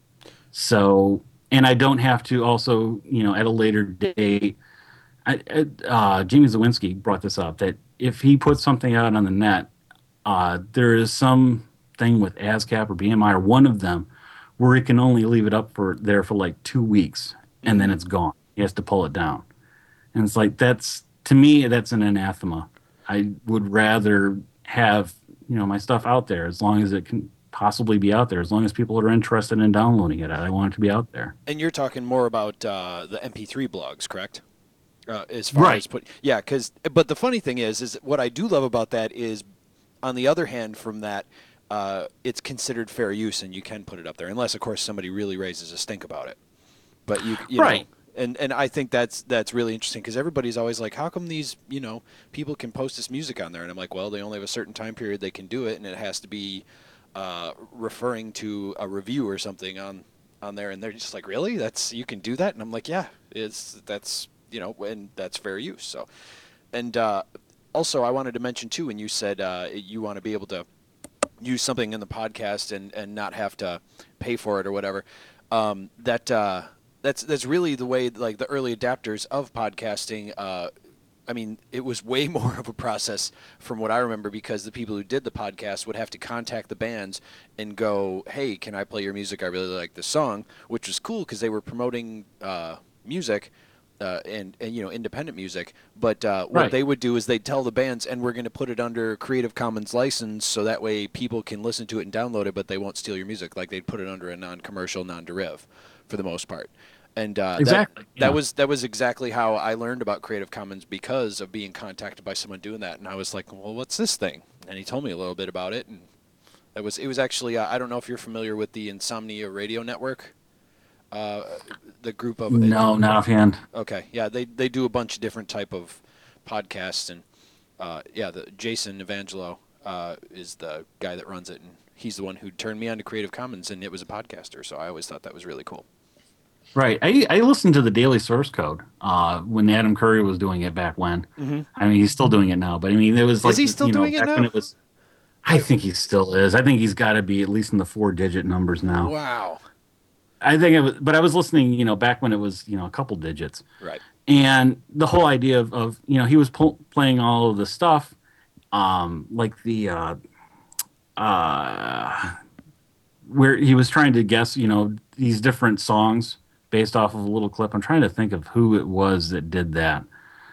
D: So, and I don't have to also, you know, at a later date, I, I- uh, Jamie Zawinski brought this up, that if he puts something out on the net, uh, there is some thing with ASCAP or B M I or one of them where he can only leave it up for there for like two weeks and then it's gone. He has to pull it down. And it's like, that's, to me, that's an anathema. I would rather have, you know, my stuff out there as long as it can possibly be out there, as long as people are interested in downloading it. I want it to be out there.
C: And you're talking more about uh, the M P three blogs, correct? Uh, as far
D: Right.
C: as put, yeah, because but the funny thing is, is what I do love about that is, on the other hand, from that, uh, it's considered fair use and you can put it up there, unless of course somebody really raises a stink about it. But you, you
D: Right.
C: know, and and I think that's that's really interesting because everybody's always like, how come these you know people can post this music on there? And I'm like, well, they only have a certain time period they can do it, and it has to be uh, referring to a review or something on on there, and they're just like, really? That's you can do that? And I'm like, yeah, it's that's you know, and that's fair use. So, and uh, also I wanted to mention too, when you said uh, you want to be able to use something in the podcast and, and not have to pay for it or whatever, um, that uh, that's that's really the way like the early adapters of podcasting. Uh, I mean, it was way more of a process from what I remember because the people who did the podcast would have to contact the bands and go, hey, can I play your music? I really like this song, which was cool because they were promoting uh, music uh, and and you know independent music. But uh, what
D: Right.
C: they would do is they'd tell the bands, and we're going to put it under Creative Commons license, so that way people can listen to it and download it, but they won't steal your music. Like they'd put it under a non-commercial, non-deriv, for the most part. And uh,
D: Exactly,
C: that,
D: yeah.
C: that was that was exactly how I learned about Creative Commons, because of being contacted by someone doing that. And I was like, well, what's this thing? And he told me a little bit about it, and that was it was actually uh, I don't know if you're familiar with the Insomnia Radio Network, uh, the group of
D: No, not offhand.
C: Okay, yeah, they they do a bunch of different type of podcasts, and uh, yeah, the Jason Evangelo uh, is the guy that runs it, and he's the one who turned me on to Creative Commons, and it was a podcaster, so I always thought that was really cool.
D: Right. I, I listened to the Daily Source Code uh, when Adam Curry was doing it back when.
C: Mm-hmm.
D: I mean, he's still doing it now, but I mean, it was like
C: Is he still
D: you know,
C: doing it
D: back
C: now?
D: when it was. I think he still is. I think he's got to be at least in the four-digit numbers now.
C: Wow.
D: I think it was, but I was listening, you know, back when it was, you know, a couple digits.
C: Right.
D: And the whole idea of, of you know, he was po- playing all of the stuff, um, like the, uh, uh, where he was trying to guess, you know, these different songs based off of a little clip. I'm trying to think of who it was that did that.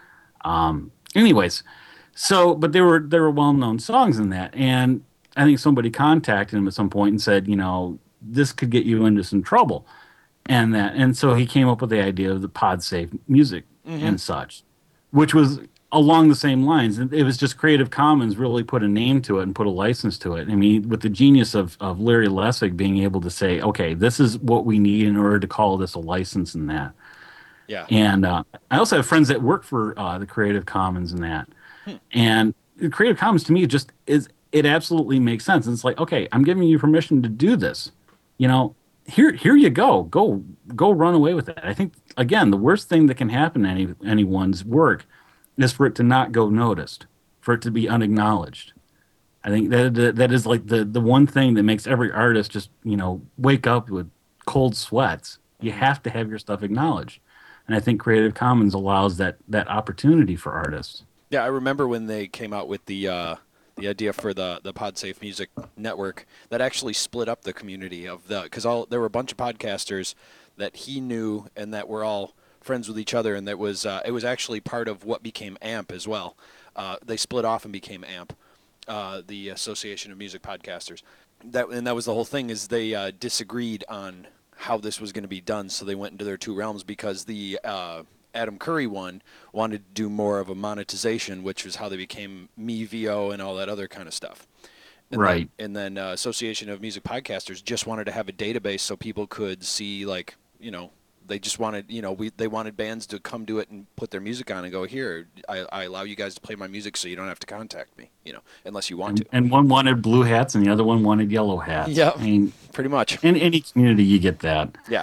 D: Um, anyways, so, but there were, there were well-known songs in that. And I think somebody contacted him at some point and said, you know, this could get you into some trouble. And that, and so he came up with the idea of the PodSafe music
C: Mm-hmm.
D: and such, which was along the same lines. It was just Creative Commons really put a name to it and put a license to it. I mean, with the genius of, of Larry Lessig being able to say, okay, this is what we need in order to call this a license and that.
C: Yeah.
D: And uh, I also have friends that work for uh, the Creative Commons and that.
C: Hmm.
D: And the Creative Commons to me just is, it absolutely makes sense. And it's like, okay, I'm giving you permission to do this. You know, here here you go. Go go run away with it. I think, again, the worst thing that can happen to any anyone's work is for it to not go noticed, for it to be unacknowledged. I think that that, that is like the, the one thing that makes every artist just, you know, wake up with cold sweats. You have to have your stuff acknowledged. And I think Creative Commons allows that that opportunity for artists.
C: Yeah, I remember when they came out with the uh, the idea for the the PodSafe Music Network that actually split up the community of the because all there were a bunch of podcasters that he knew and that were all friends with each other, and that was uh, it was actually part of what became A M P as well. Uh, they split off and became A M P, uh, the Association of Music Podcasters. That and that was the whole thing is they uh, disagreed on how this was going to be done, so they went into their two realms because the uh, Adam Curry one wanted to do more of a monetization, which was how they became MeVO and all that other kind of stuff. And
D: Right.
C: Then, and then uh, Association of Music Podcasters just wanted to have a database so people could see, like, you know, they just wanted, you know, we they wanted bands to come to it and put their music on and go, here, I, I allow you guys to play my music so you don't have to contact me, you know, unless you want
D: And,
C: to.
D: and one wanted blue hats and the other one wanted yellow hats.
C: Yep.
D: I mean,
C: Pretty much.
D: in any community, you get that.
C: Yeah.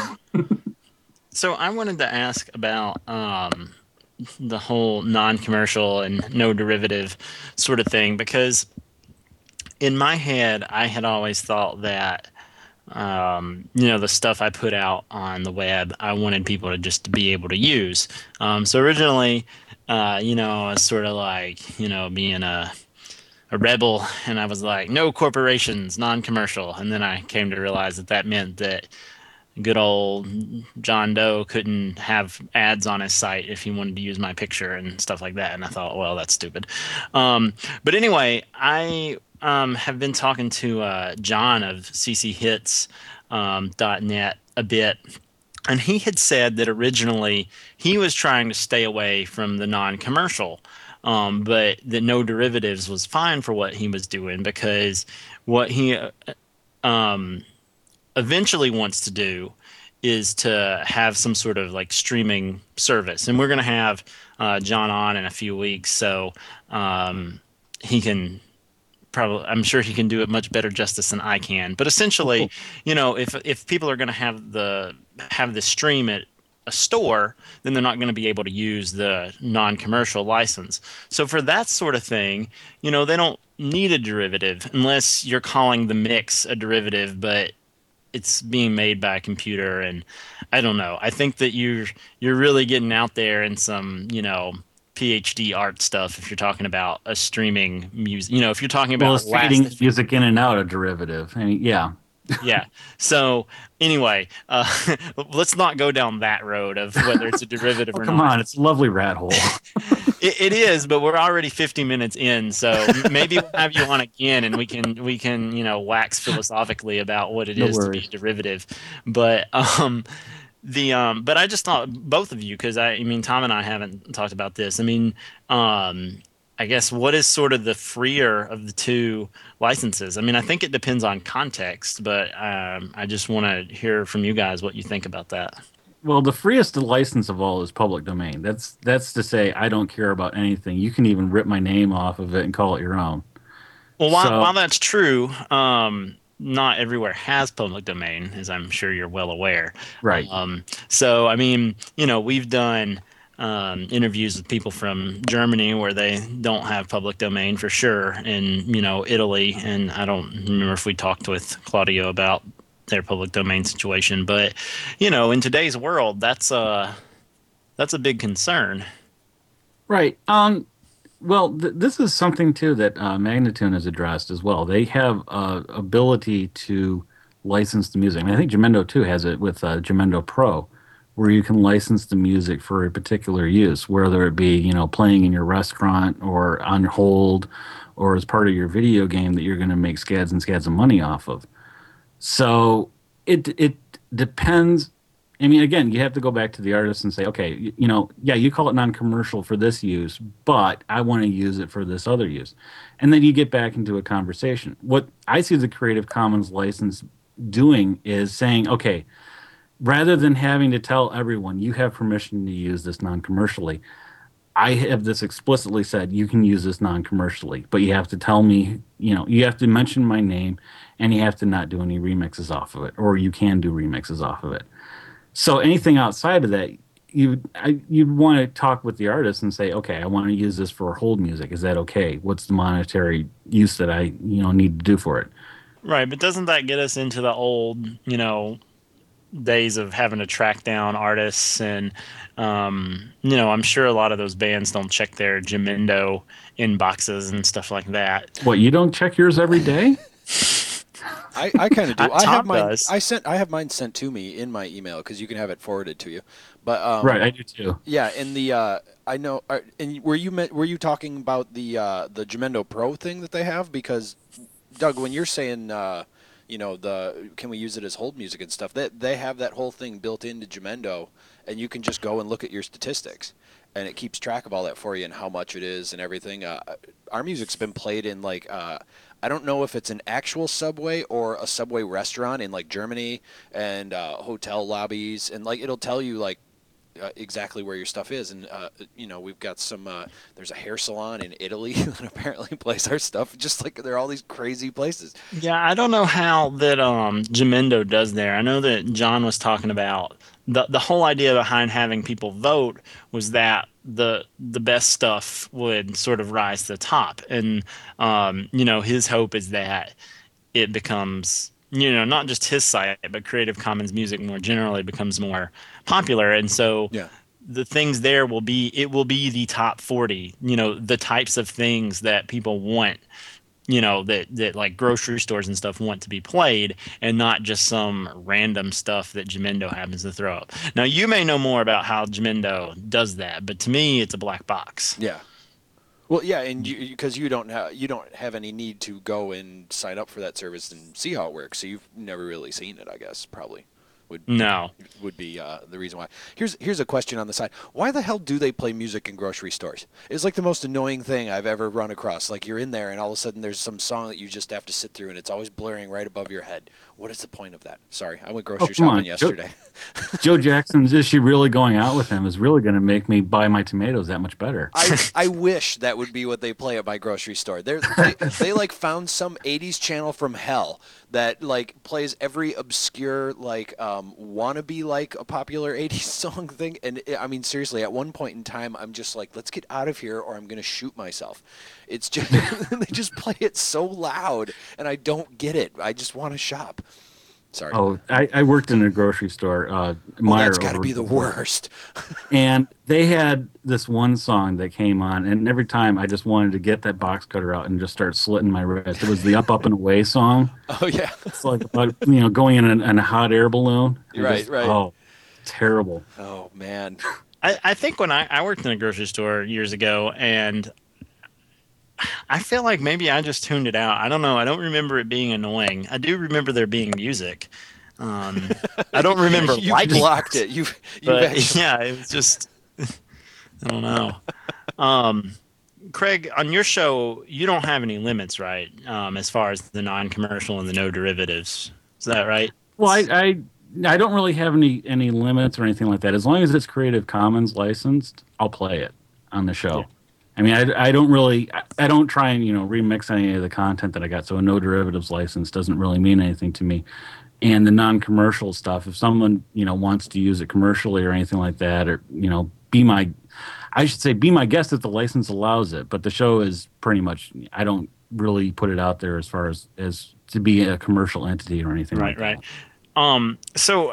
B: So I wanted to ask about um, the whole non-commercial and no derivative sort of thing, because in my head, I had always thought that um, you know the stuff I put out on the web, I wanted people to just be able to use. Um, so originally, uh, you know, I was sort of like you know being a a rebel, and I was like, no corporations, non-commercial, and then I came to realize that that meant that good old John Doe couldn't have ads on his site if he wanted to use my picture and stuff like that. And I thought, well, that's stupid. Um, but anyway, I um, have been talking to uh, John of c c hits dot net um, a bit. And he had said that originally he was trying to stay away from the non-commercial, um, but that no derivatives was fine for what he was doing, because what he uh, um, eventually wants to do is to have some sort of like streaming service. And we're going to have uh, John on in a few weeks, so um, he can probably, I'm sure he can do it much better justice than I can. But essentially, you know, if if people are going to have the have the stream at a store, then they're not going to be able to use the non-commercial license. So for that sort of thing, you know, they don't need a derivative unless you're calling the mix a derivative, but it's being made by a computer. And I don't know. I think that you're you're really getting out there in some, you know, PhD art stuff if you're talking about a streaming music. You know, if you're talking about
D: Well, it's
B: last-
D: feeding music in and out a derivative. I mean, yeah.
B: Yeah. So anyway, uh, let's not go down that road of whether it's a derivative
D: Oh,
B: or
D: come
B: not.
D: on, it's a lovely rat hole.
B: It, it is, but we're already fifty minutes in, so maybe we'll have you on again, and we can we can you know wax philosophically about what it
D: No
B: is to be a
D: worries.
B: derivative. But um, the um, but I just thought both of you, because I, I mean Tom and I haven't talked about this. I mean, um, I guess what is sort of the freer of the two licenses? I mean, I think it depends on context, but um, I just want to hear from you guys what you think about that.
D: Well, the freest license of all is public domain. That's that's to say I don't care about anything. You can even rip my name off of it and call it your own.
B: Well, while
D: So,
B: while that's true, um, not everywhere has public domain, as I'm sure you're well aware.
D: right.
B: Um, so, I mean, you know, we've done um, interviews with people from Germany where they don't have public domain for sure, and you know, Italy, and I don't remember if we talked with Claudio about their public domain situation, but you know, in today's world, that's a that's a big concern.
D: Right. Um well, th this is something too that uh, Magnatune has addressed as well. They have uh, ability to license the music. And I think Jamendo too has it with uh, Jamendo Pro, where you can license the music for a particular use, whether it be, you know, playing in your restaurant or on hold or as part of your video game that you're going to make scads and scads of money off of. So it it depends. I mean, again, you have to go back to the artist and say, okay, you, you know, yeah, you call it non-commercial for this use, but I want to use it for this other use, and then you get back into a conversation. What I see the Creative Commons license doing is saying, okay, rather than having to tell everyone you have permission to use this non-commercially, I have this explicitly said you can use this non-commercially, but you have to tell me, you know, you have to mention my name and you have to not do any remixes off of it, or you can do remixes off of it. So anything outside of that, you I, you'd want to talk with the artist and say, okay, I want to use this for hold music. Is that okay? What's the monetary use that I, you know, need to do for it?
B: Right, but doesn't that get us into the old, you know, days of having to track down artists and um, you know, I'm sure a lot of those bands don't check their Jamendo inboxes and stuff like that.
D: What, you don't check yours every day?
C: I, I kind of
B: I,
C: do. I have
B: Tom
C: mine.
B: does.
C: I sent. I have mine sent to me in my email because you can have it forwarded to you. But
D: Right,
C: um,
D: I do too.
C: yeah, in the uh, I know. Uh, and were you met, were you talking about the uh, the Jamendo Pro thing that they have? Because Doug, when you're saying uh, you know the can we use it as hold music and stuff, they they have that whole thing built into Jamendo, and you can just go and look at your statistics, and it keeps track of all that for you and how much it is and everything. Uh, our music's been played in like. Uh, I don't know if it's an actual Subway or a Subway restaurant in like Germany and uh, hotel lobbies, and like it'll tell you like uh, exactly where your stuff is. And uh, you know, we've got some. Uh, there's a hair salon in Italy that apparently plays our stuff. Just like there are all these crazy places.
B: Yeah, I don't know how that um Jamendo does there. I know that John was talking about the the whole idea behind having people vote was that the the best stuff would sort of rise to the top. And um, you know, his hope is that it becomes, you know, not just his site, but Creative Commons music more generally becomes more popular. And so
C: Yeah.
B: the things there will be, it will be the top forty, you know, the types of things that people want, you know, that that like grocery stores and stuff want to be played, and not just some random stuff that Jamendo happens to throw up. Now you may know more about how Jamendo does that, but to me it's a black box.
C: Yeah. Well, yeah, and you because you don't have you don't have any need to go and sign up for that service and see how it works, so you've never really seen it. I guess probably would
B: No.
C: would be uh, the reason why. Here's here's a question on the side. Why the hell do they play music in grocery stores? It's like the most annoying thing I've ever run across. Like you're in there and all of a sudden there's some song that you just have to sit through and it's always blaring right above your head. What is the point of that? Sorry, I went
D: Oh,
C: grocery
D: come
C: shopping
D: on. Joe,
C: yesterday.
D: Joe Jackson's Is She Really Going Out With Him is really going to make me buy my tomatoes that much better.
C: I, I wish that would be what they play at my grocery store. They're, they they like found some eighties channel from hell that like plays every obscure like um, wannabe like a popular eighties song thing. And it, I mean seriously, at one point in time, I'm just like, let's get out of here or I'm gonna shoot myself. It's just they just play it so loud, and I don't get it. I just want to shop. Sorry.
D: Oh, I, I worked in a grocery store. Uh,
C: Oh,
D: Meijer
C: that's got to
D: over-
C: be the worst.
D: And they had this one song that came on, and every time I just wanted to get that box cutter out and just start slitting my wrist. It was the "Up, Up and Away" song.
C: Oh yeah.
D: It's like about, you know, going in, an, in a hot air balloon. And
C: Right,
D: just-
C: right.
D: Oh, terrible.
C: Oh man.
B: I, I think when I, I worked in a grocery store years ago, and I feel like maybe I just tuned it out. I don't know. I don't remember it being annoying. I do remember there being music. Um, I don't remember
C: You
B: liking
C: blocked it. You. You
B: but
C: actually.
B: yeah, it was just I don't know. Um, Craig, on your show, you don't have any limits, right? Um, as far as the non-commercial and the no derivatives, is that right?
D: Well, I, I I don't really have any any limits or anything like that. As long as it's Creative Commons licensed, I'll play it on the show.
B: Yeah.
D: I mean, I, I don't really I, I don't try and you know remix any of the content that I got. So a no derivatives license doesn't really mean anything to me. And the non-commercial stuff, if someone you know wants to use it commercially or anything like that, or you know, be my, I should say, be my guest if the license allows it. But the show is pretty much, I don't really put it out there as far as as to be a commercial entity or anything
B: Right,
D: like
B: right.
D: that.
B: Um, so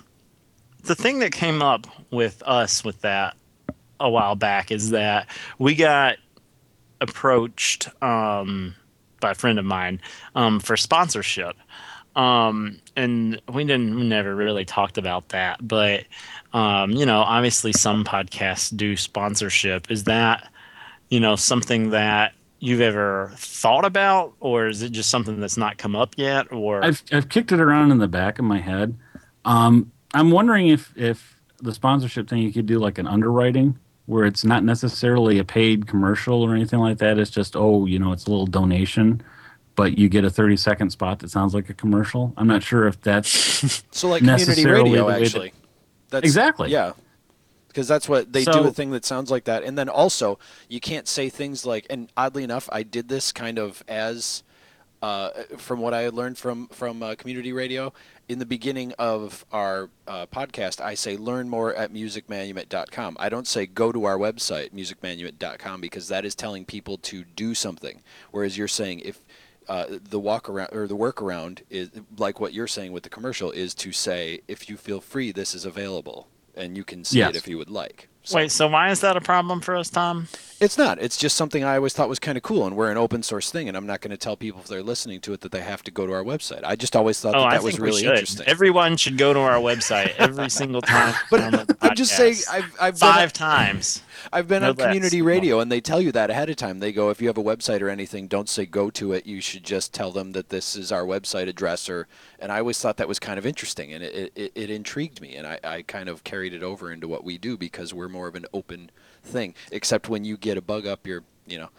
B: the thing that came up with us with that a while back is that we got approached um, by a friend of mine um, for sponsorship. Um, and we didn't we never really talked about that, but um, you know, obviously some podcasts do sponsorship. Is that, you know, something that you've ever thought about, or is it just something that's not come up yet? Or
D: I've I've kicked it around in the back of my head. Um, I'm wondering if if the sponsorship thing you could do like an underwriting where it's not necessarily a paid commercial or anything like that. It's just oh you know it's a little donation, but you get a thirty second spot that sounds like a commercial. I'm not sure if that's
C: So like community
D: necessarily
C: radio,
D: the way that-
C: actually. That's,
D: Exactly.
C: Yeah. Because that's what they do,
D: So-
C: a thing that sounds like that. And then also, you can't say things like, and oddly enough, I did this kind of as, uh, from what I had learned from, from uh, community radio, in the beginning of our uh, podcast, I say learn more at music manumet dot com. I don't say go to our website, music manumet dot com, because that is telling people to do something. Whereas you're saying if uh, the walk around or the workaround is like what you're saying with the commercial is to say, if you feel free, this is available and you can see
D: Yes.
C: it if you would like. So
B: wait, so why is that a problem for us, Tom?
C: it's not. It's just something I always thought was kind of cool, and we're an open source thing, and I'm not going to tell people if they're listening to it that they have to go to our website. I just always thought
B: Oh,
C: that
B: I
C: that was
B: think
C: really
B: we should.
C: interesting.
B: Everyone should go to our website every single time. we download
C: But
B: the
C: I'm just saying,
B: podcast.
C: I've I've been
B: five times.
C: I've been
B: no
C: on
B: less.
C: community radio, and they tell you that ahead of time. They go, if you have a website or anything, don't say go to it. You should just tell them that this is our website address. Or, and I always thought that was kind of interesting, and it it, it intrigued me, and I, I kind of carried it over into what we do because we're more of an open thing. Except when you get a bug up your, you know,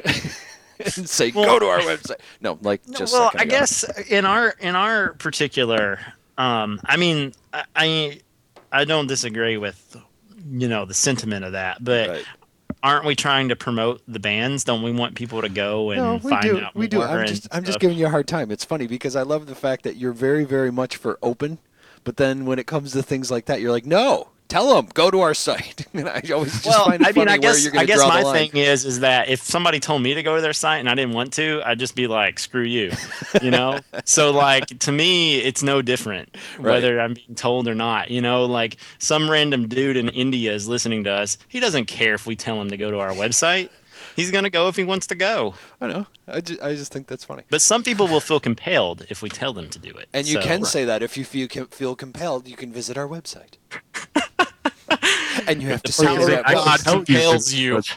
C: and say
B: Well-
C: go to our website. No, like
B: No,
C: just.
B: well,
C: that kind
B: I
C: of guy.
B: guess in our in our particular, um, I mean, I, I I don't disagree with you know the sentiment of that, but
C: Right.
B: aren't we trying to promote the bands? Don't we want people to go and
C: No, we
B: find
C: do.
B: out
C: We do.
B: more
C: I'm
B: and
C: just, I'm just
B: stuff?
C: giving you a hard time. It's funny because I love the fact that you're very, very much for open, but then when it comes to things like that, you're like, no, tell them go to our site. And I always just
B: Well,
C: find it
B: I mean,
C: funny
B: I
C: where
B: guess
C: you're going
B: I
C: to
B: guess
C: draw
B: my
C: the line.
B: thing is is that if somebody told me to go to their site and I didn't want to, I'd just be like, screw you, you know. So like to me, it's no different whether I'm being told or not. You know, like some random dude in India is listening to us. He doesn't care if we tell him to go to our website. He's gonna go if he wants to go.
C: I know. I just, I just think that's funny.
B: But some people will feel compelled if we tell them to do it.
C: And you
B: So-
C: can say that if you feel feel compelled, you can visit our website. And you have to say
B: Power
C: that.
B: of
D: I
C: well.
B: God
D: tell you
B: compels
D: to-
B: you.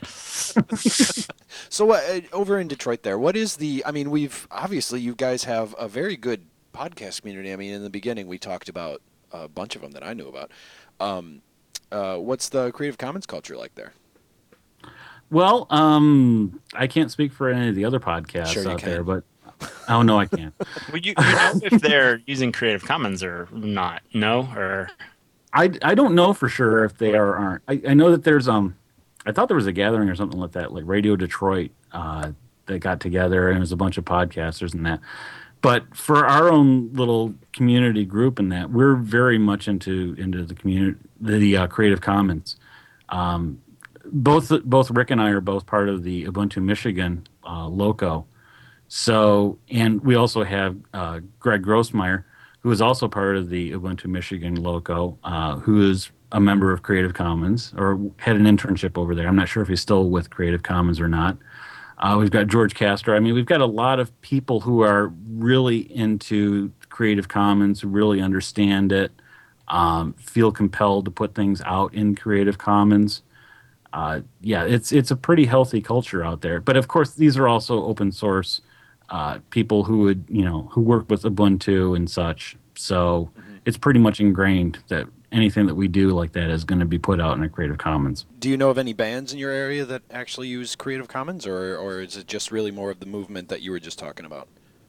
C: So uh, over in Detroit there, what is the, I mean, we've, obviously you guys have a very good podcast community. I mean, in the beginning we talked about a bunch of them that I knew about. Um, uh, what's the Creative Commons culture like there?
D: Well, um, I can't speak for any of the other podcasts
C: Sure you
D: out there,
C: can.
D: but oh no, I can't.
B: Well, you, you know if they're using Creative Commons or not? No, or
D: I, I don't know for sure if they are or aren't. I, I know that there's um, I thought there was a gathering or something like that, like Radio Detroit, uh, that got together and it was a bunch of podcasters and that. But for our own little community group and that, we're very much into into the community, the uh, Creative Commons. Um, both both Rick and I are both part of the Ubuntu Michigan uh, Loco. So, and we also have uh, Greg Grossmeyer, who is also part of the Ubuntu Michigan Loco, uh, who is a member of Creative Commons or had an internship over there. I'm not sure if he's still with Creative Commons or not. Uh, we've got George Castro. I mean, we've got a lot of people who are really into Creative Commons, who really understand it, um, feel compelled to put things out in Creative Commons. Uh, yeah, it's it's a pretty healthy culture out there. But of course, these are also open source uh, people who would you know who work with Ubuntu and such. So mm-hmm. it's pretty much ingrained that anything that we do like that is going to be put out in a Creative Commons.
C: Do you know of any bands in your area that actually use Creative Commons, or or is it just really more of the movement that you were just talking about?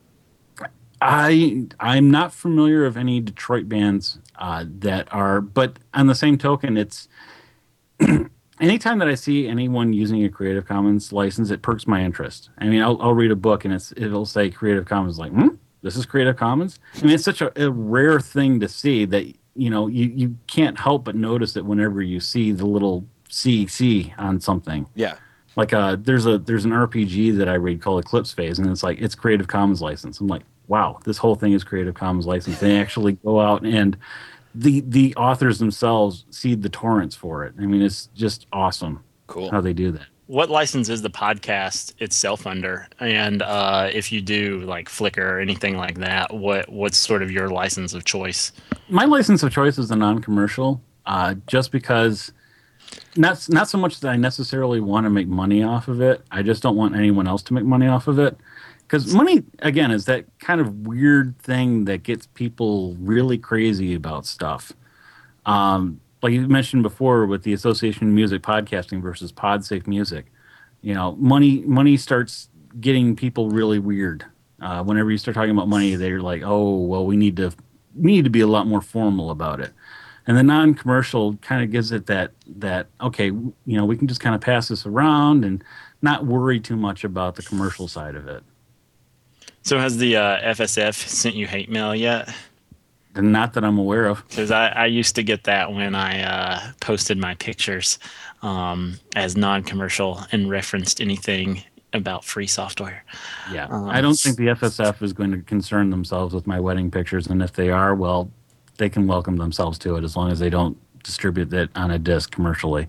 D: I I'm not familiar of any Detroit bands uh, that are, but on the same token, it's anytime that I see anyone using a Creative Commons license, it perks my interest. I mean, I'll I'll read a book and it's it'll say Creative Commons, like, hmm, this is Creative Commons. I mean, it's such a, a rare thing to see that you know you you can't help but notice it whenever you see the little C C on something.
C: Yeah.
D: Like uh, there's a there's an R P G that I read called Eclipse Phase, and it's like it's Creative Commons license. I'm like, wow, this whole thing is Creative Commons license. They actually go out and the the authors themselves seed the torrents for it. I mean, it's just awesome.
C: Cool
D: How they do that.
B: What license is the podcast itself under? And uh, if you do like Flickr or anything like that, what what's sort of your license of choice?
D: My license of choice is the non-commercial, uh, just because not not so much that I necessarily want to make money off of it. I just don't want anyone else to make money off of it. Because money, again, is that kind of weird thing that gets people really crazy about stuff. Um, like you mentioned before with the Association of Music Podcasting versus PodSafe Music, you know, money money starts getting people really weird. Uh, whenever you start talking about money, they're like, oh, well, we need to we need to be a lot more formal about it. And the non-commercial kind of gives it that that okay, you know, we can just kind of pass this around and not worry too much about the commercial side of it.
B: So has the uh, F S F sent you hate mail yet?
D: Not that I'm aware of.
B: Because I, I used to get that when I uh, posted my pictures um, as non-commercial and referenced anything about free software.
D: Yeah,
B: um,
D: I don't think the F S F is going to concern themselves with my wedding pictures, and if they are, well, they can welcome themselves to it as long as they don't distribute it on a disc commercially.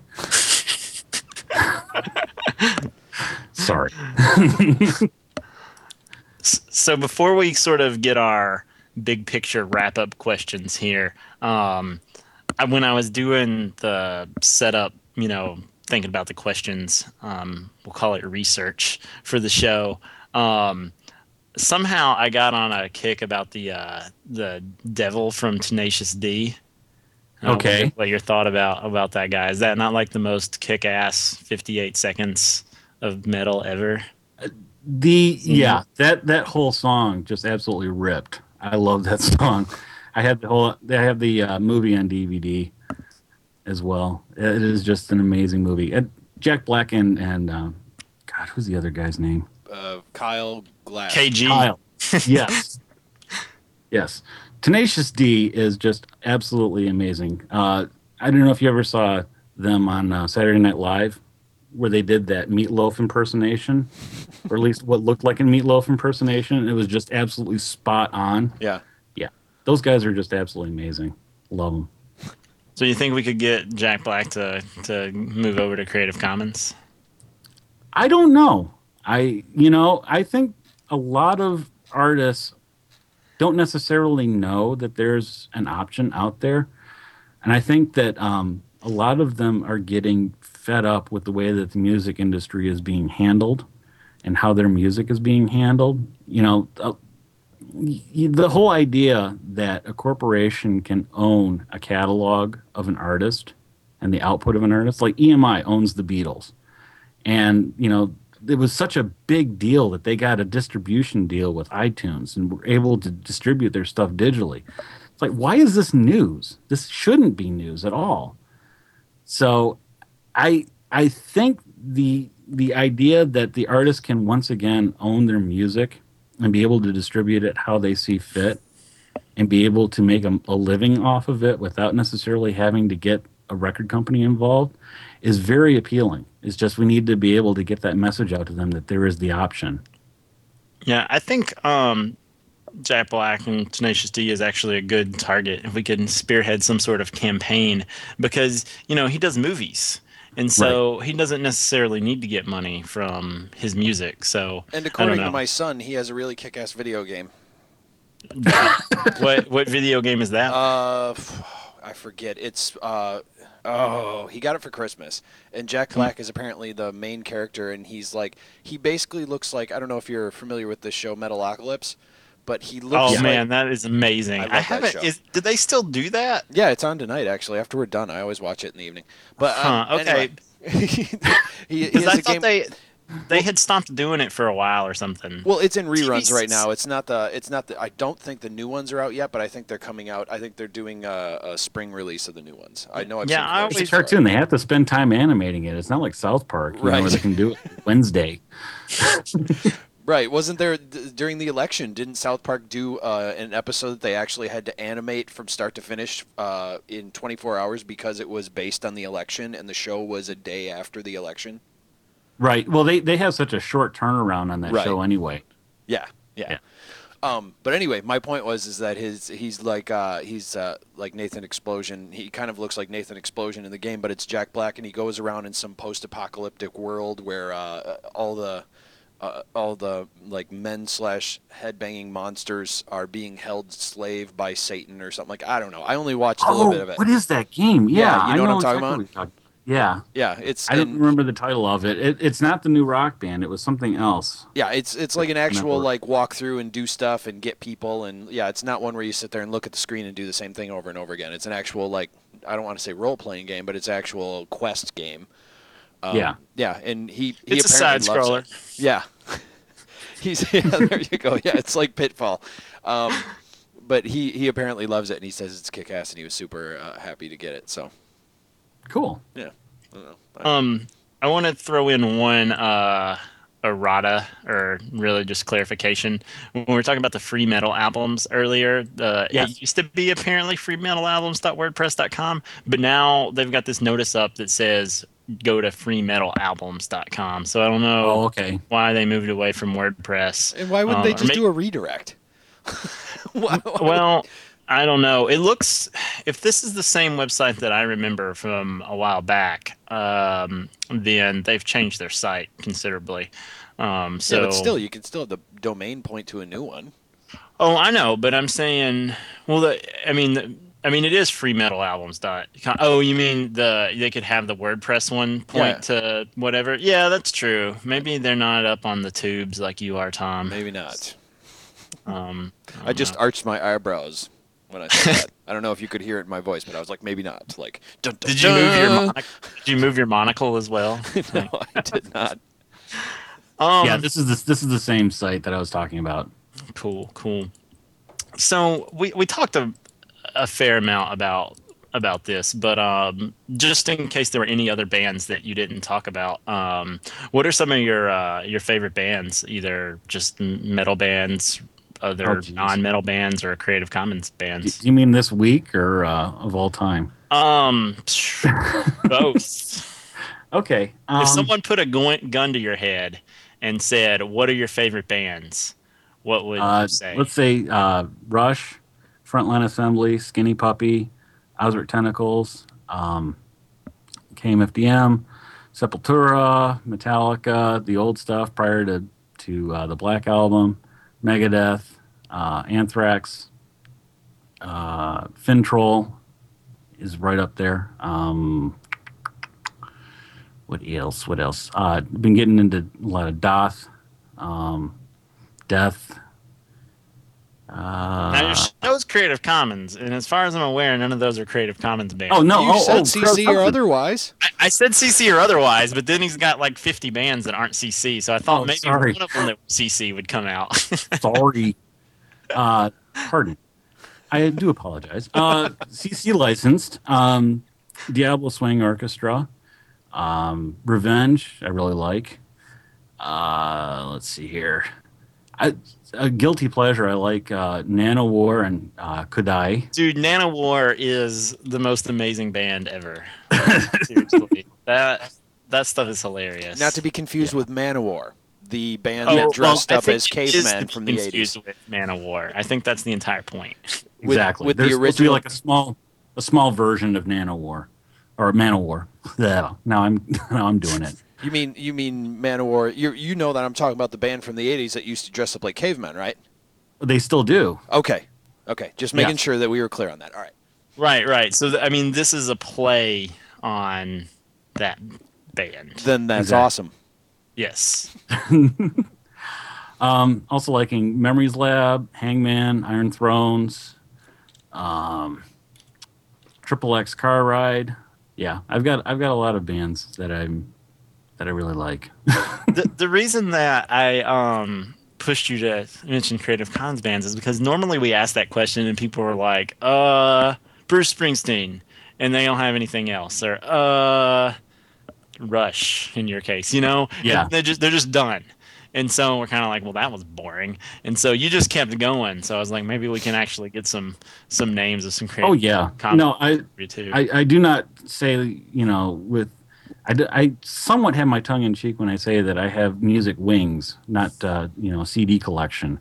D: Sorry.
B: So before we sort of get our big picture wrap up questions here, um, I, when I was doing the setup, you know, thinking about the questions, um, we'll call it research for the show. Um, somehow I got on a kick about the uh, the devil from Tenacious D.
D: Okay.
B: What, what your thought about about that guy? Is that not like the most kick ass fifty-eight seconds of metal ever?
D: The yeah, that that whole song just absolutely ripped. I love that song. I had the whole I have the uh, movie on D V D as well. It is just an amazing movie. And Jack Black and and um, God, who's the other guy's name?
C: Uh, Kyle Glass.
B: K G.
D: Kyle. Yes. Yes. Tenacious D is just absolutely amazing. Uh, I don't know if you ever saw them on uh, Saturday Night Live, where they did that Meatloaf impersonation, or at least what looked like a Meatloaf impersonation. It was just absolutely spot on.
C: Yeah.
D: Yeah. Those guys are just absolutely amazing. Love them.
B: So you think we could get Jack Black to, to move over to Creative Commons?
D: I don't know. I, you know, I think a lot of artists don't necessarily know that there's an option out there. And I think that um, a lot of them are getting fed up with the way that the music industry is being handled and how their music is being handled. You know, uh, y- the whole idea that a corporation can own a catalog of an artist and the output of an artist, like E M I owns the Beatles. And, you know, it was such a big deal that they got a distribution deal with iTunes and were able to distribute their stuff digitally. It's like, why is this news? This shouldn't be news at all. So I I think the the idea that the artist can once again own their music and be able to distribute it how they see fit and be able to make a, a living off of it without necessarily having to get a record company involved is very appealing. It's just we need to be able to get that message out to them that there is the option.
B: Yeah, I think um, Jack Black and Tenacious D is actually a good target if we can spearhead some sort of campaign because, you know, he does movies. And so he doesn't necessarily need to get money from his music. So
C: And
B: I don't
C: according
B: know.
C: to my son, he has a really kick-ass video game.
B: what what video game is that?
C: Uh, f- I forget. It's uh, oh, he got it for Christmas. And Jack
B: Hmm.
C: Black is apparently the main character, and he's like, he basically looks like, I don't know if you're familiar with this show, Metalocalypse, but he looks.
B: oh
C: like,
B: man, that is amazing.
C: I
B: I,
C: love that
B: haven't.
C: show.
B: Is, did they still do that?
C: Yeah, it's on tonight actually. After we're done, I always watch it in the evening. But um,
B: Huh, okay.
C: anyway, he, he
B: Because
C: has
B: I
C: a
B: thought
C: game.
B: they they had stopped doing it for a while or something.
C: Well, it's in
B: T V
C: reruns right
B: s-
C: now. It's not the. It's not the. I don't think the new ones are out yet, but I think they're coming out. I think they're doing a, a spring release of the new ones. I know. I've
B: Yeah,
C: seen
B: I
C: commercials
D: It's a
B: always-
C: for it.
D: cartoon. They have to spend time animating it. It's not like South Park, you know, where
C: Right.
D: they can do it Wednesday.
C: Right. Wasn't there d- during the election? Didn't South Park do uh, an episode that they actually had to animate from start to finish uh, in twenty-four hours because it was based on the election, and the show was a day after the election?
D: Right. Well, they, they have such a short turnaround on that
C: Right.
D: show anyway.
C: Yeah. Yeah.
D: Yeah.
C: Um, but anyway, my point was is that his he's like uh, he's uh, like Nathan Explosion. He kind of looks like Nathan Explosion in the game, but it's Jack Black, and he goes around in some post-apocalyptic world where uh, all the uh, all the like men slash headbanging monsters are being held slave by Satan or something like. I don't know. I only watched a little
D: Oh,
C: bit of it.
D: what is that game? Yeah,
C: Yeah, you
D: I
C: know what
D: know
C: I'm talking
D: exactly
C: about?
D: what you're talking- Yeah,
C: Yeah, it's
D: I don't
C: and-
D: remember the title of it. it. It's not the new rock band. It was something else.
C: Yeah, it's it's like an actual
D: Network.
C: like walk through and do stuff and get people, and yeah, it's not one where you sit there and look at the screen and do the same thing over and over again. It's an actual like, I don't want to say role playing game, but it's actual quest game. Um,
D: Yeah.
C: yeah, and he, he
B: It's a side
C: apparently loves
B: scroller.
C: it. Yeah, he's yeah, there you go. Yeah, it's like Pitfall, um, but he he apparently loves it, and he says it's kick ass, and he was super uh, happy to get it. So
D: Cool.
C: yeah, I don't know. I-
B: Um, I want to throw in one uh, errata, or really just clarification. When we were talking about the free metal albums earlier, uh,
D: Yes.
B: it used to be apparently free metal albums dot wordpress dot com, but now they've got this notice up that says go to free metal albums dot com. So I don't know
D: Oh, okay.
B: why they moved away from WordPress.
C: and why wouldn't
B: Um,
C: they
B: or
C: just
B: may-
C: do a redirect? Why- why-
B: Well, I don't know. It looks, if this is the same website that I remember from a while back, um, then they've changed their site considerably. Um, so,
C: yeah, but still, you can still have the domain point to a new one.
B: oh, I know, but I'm saying, well, the, I mean, the, I mean, it is free metal albums dot com. Oh, you mean the they could have the WordPress one point to whatever? Yeah, that's true. Maybe they're not up on the tubes like you are, Tom.
C: Maybe not.
B: Um,
C: I just arched my eyebrows when I said that. I don't know if you could hear it in my voice, but I was like, maybe not. Like, dun, dun,
B: did you move your
C: dun.
B: monocle? Did you move your monocle as well?
C: No, I did not.
B: Um,
D: Yeah, this is the, this is the same site that I was talking about.
B: Cool, cool. So we we talked a, a fair amount about about this, but um, just in case there were any other bands that you didn't talk about, um, what are some of your uh, your favorite bands? Either just metal bands, other
D: Oh, geez.
B: non-metal bands, or Creative Commons
D: Do
B: bands.
D: you mean this week or uh, of all time?
B: Um, both.
D: Okay. Um,
B: If someone put a gun gun to your head and said, "What are your favorite bands?" What would
D: uh,
B: you say?
D: let's say uh, Rush, Frontline Assembly, Skinny Puppy, Ozric Tentacles, um, K M F D M, Sepultura, Metallica, the old stuff prior to to uh, the Black Album, Megadeth, uh, Anthrax, uh, Fintroll is right up there. Um, what else? What else? Uh, been getting into a lot of Doth, um, Death.
B: Now, your
D: Uh,
B: show's Creative Commons, and as far as I'm aware, none of those are Creative Commons bands.
D: oh no!
C: You
D: oh,
C: said
D: oh,
C: C C or
D: Crow-
C: otherwise.
B: I, I said C C or otherwise, but then he's got like fifty bands that aren't C C, so I thought
D: Oh,
B: maybe
D: sorry.
B: one of them that was C C would come out.
D: Sorry. Uh, pardon. I do apologize. Uh, C C licensed. Um, Diablo Swing Orchestra. Um, Revenge. I really like. Uh, let's see here. I, a guilty pleasure. I like uh, Nano War and uh, Kodai.
B: Dude, Nanowar is the most amazing band ever. Seriously, that that stuff is hilarious.
C: Not to be confused with Manowar. the band
B: Oh,
C: that
B: well,
C: dressed
B: I
C: up
B: think
C: as
B: it is
C: cavemen
B: to
C: from
B: be
C: the
B: confused
C: eighties.
B: with Man of War. I think that's the entire point.
C: With-
D: exactly.
C: with the
D: There's supposed to be
C: original-
D: like a small, a small version of Nanowar, or Manowar. Yeah. Now I'm now I'm doing it.
C: You mean you mean Manowar? You you know that I'm talking about the band from the eighties that used to dress up like cavemen, right?
D: They still do.
C: Okay, okay. Just making
D: Yes.
C: sure that we were clear on that. All right.
B: Right, right. So th- I mean, this is a play on that band.
C: Then that's
D: Exactly.
C: awesome.
B: Yes.
D: Um, also liking Memories Lab, Hangman, Iron Thrones, um, Triple X Car Ride. Yeah, I've got I've got a lot of bands that I'm that I really like.
B: the the reason that I um pushed you to mention Creative Commons bands is because normally we ask that question and people are like, uh, Bruce Springsteen, and they don't have anything else, or uh, Rush in your case, you know?
D: Yeah.
B: And they're just they're just done. And so we're kind of like, well, that was boring. And so you just kept going. So I was like, maybe we can actually get some some names of some creative.
D: Oh yeah,
B: Commons
D: no, I
B: too.
D: I, I do not say, you know, with I, d- I somewhat have my tongue in cheek when I say that I have music wings, not uh, you know, C D collection.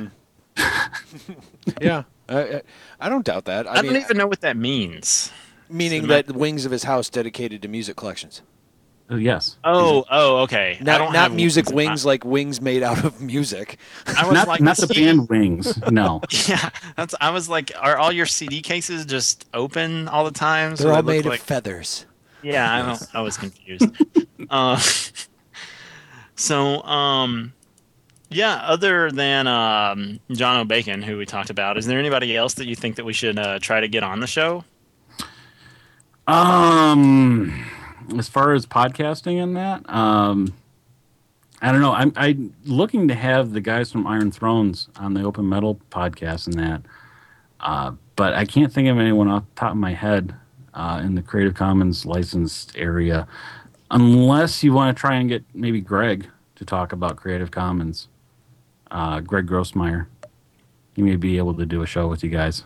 C: Yeah, I, I, I don't doubt that. I,
B: I
C: mean,
B: don't even know what that means.
C: meaning
B: so
C: that the wings of his house dedicated to music collections,
D: Uh, yes.
B: Oh, oh, okay. I
C: not
B: don't
C: not
B: have
C: music
B: in
C: wings
B: my-
C: like wings made out of music.
B: I was
D: Not
B: like,
D: not the
B: C D
D: band Wings. No.
B: Yeah, that's. I was like, are all your C D cases just open all the time? So
C: They're all
B: they look
C: made
B: like,
C: of feathers.
B: Yeah, I don't. I was confused. uh, so, um, yeah. Other than um, John O'Bacon, who we talked about, is there anybody else that you think that we should uh, try to get on the show?
D: Um, as far as podcasting and that, um, I don't know. I'm I'm looking to have the guys from Iron Thrones on the Open Metal podcast and that, uh, but I can't think of anyone off the top of my head uh, in the Creative Commons licensed area, unless you want to try and get maybe Greg to talk about Creative Commons. Uh, Greg Grossmeyer, he may be able to do a show with you guys.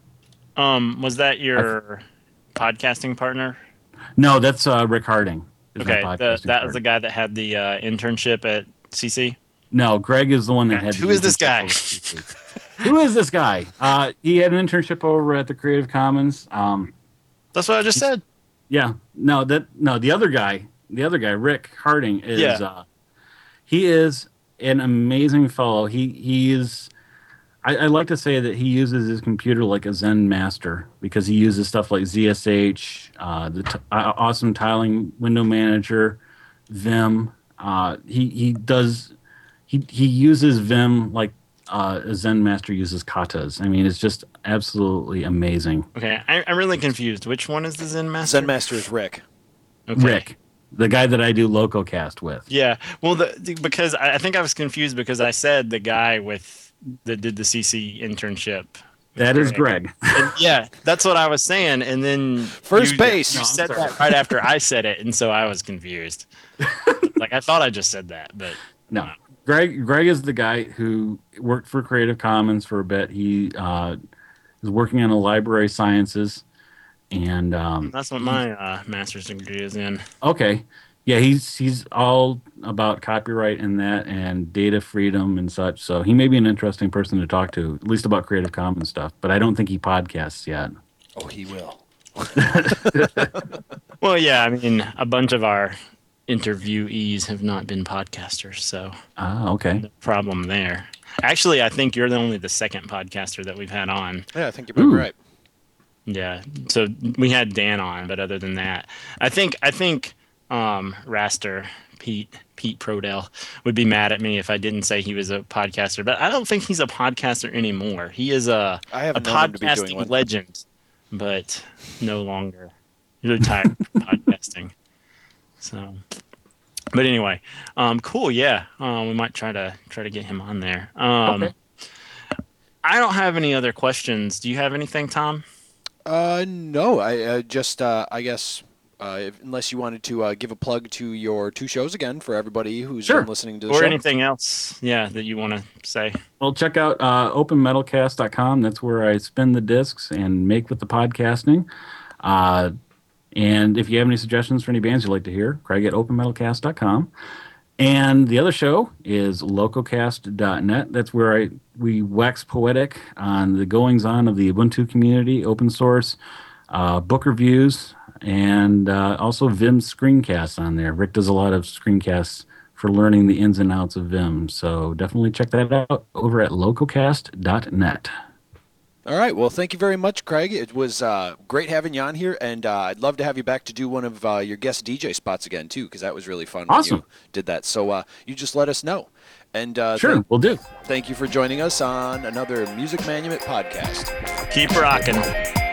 B: Um, was that your podcasting partner?
D: No, that's uh, Rick Harding. is my
B: Okay, the,
D: podcasting
B: that was
D: partner.
B: the guy that had the uh, internship at C C.
D: No, Greg is the one that
B: Okay,
D: had.
B: who
D: the
B: is this
D: internship
B: guy?
D: over at C C. Who is this guy? Uh, he had an internship over at the Creative Commons. Um,
B: That's what I just said.
D: yeah, no, that no, the other guy, the other guy, Rick Harding is.
B: Yeah.
D: Uh, he is an amazing fellow. He he is. I, I like to say that he uses his computer like a Zen master because he uses stuff like Z S H, uh, the t- uh, awesome tiling window manager, Vim. Uh, he he does he he uses Vim like uh, a Zen master uses katas. I mean, it's just absolutely amazing.
B: Okay, I, I'm really confused. Which one is the Zen Master?
C: Zen Master is Rick.
B: Okay.
D: Rick, the guy that I do LocoCast with.
B: Yeah, well, the, the because I, I think I was confused because I said the guy with that did the C C internship.
D: That is Greg.
B: And yeah, that's what I was saying, and then
C: First
B: you,
C: base.
B: You
C: No, I'm
B: said
D: sorry.
B: that right after I said it, and so I was confused. Like I thought I just said that, but
D: No, Greg. Greg is the guy who worked for Creative Commons for a bit. He uh, is working on a library sciences, and um,
B: that's what my uh, master's degree is in.
D: okay, yeah, he's he's all about copyright and that, and data freedom and such. So he may be an interesting person to talk to, at least about Creative Commons stuff. But I don't think he podcasts yet.
C: Oh, he will.
B: Well, yeah, I mean, a bunch of our interviewees have not been podcasters, so
D: Ah, okay.
B: no problem there. Actually, I think you're the only the second podcaster that we've had on.
C: Yeah, I think you're probably
D: Ooh.
C: right.
B: Yeah, so we had Dan on, but other than that, I think I think um, Raster Pete Pete Prodell would be mad at me if I didn't say he was a podcaster. But I don't think he's a podcaster anymore. He is a
C: I
B: a
C: haven't known him to be doing
B: podcasting
C: one.
B: legend, but no longer. He's retired from podcasting. So, but anyway, um, cool. Yeah, um, we might try to try to get him on there. Um,
D: Okay.
B: I don't have any other questions. Do you have anything, Tom?
C: Uh, no, I uh, just, uh, I guess, uh, if, unless you wanted to uh, give a plug to your two shows again for everybody who's
D: Sure.
C: been listening to the
B: Or
C: show.
B: anything else, yeah, that you want to say?
D: Well, check out uh, open metal cast dot com. That's where I spin the discs and make with the podcasting. Uh, and if you have any suggestions for any bands you'd like to hear, Craig at open metal cast dot com. And the other show is lococast dot net. That's where I we wax poetic on the goings on of the Ubuntu community, open source, uh, book reviews, and uh, also Vim screencasts on there. Rick does a lot of screencasts for learning the ins and outs of Vim. So definitely check that out over at lococast dot net.
C: All right. Well, thank you very much, Craig. It was uh, great having you on here, and uh, I'd love to have you back to do one of uh, your guest D J spots again, too, because that was really fun
D: Awesome.
C: when you did that. So uh, you just let us know. And uh,
D: Sure,
C: thank,
D: we'll do.
C: thank you for joining us on another Music Manumet podcast.
B: Keep rocking.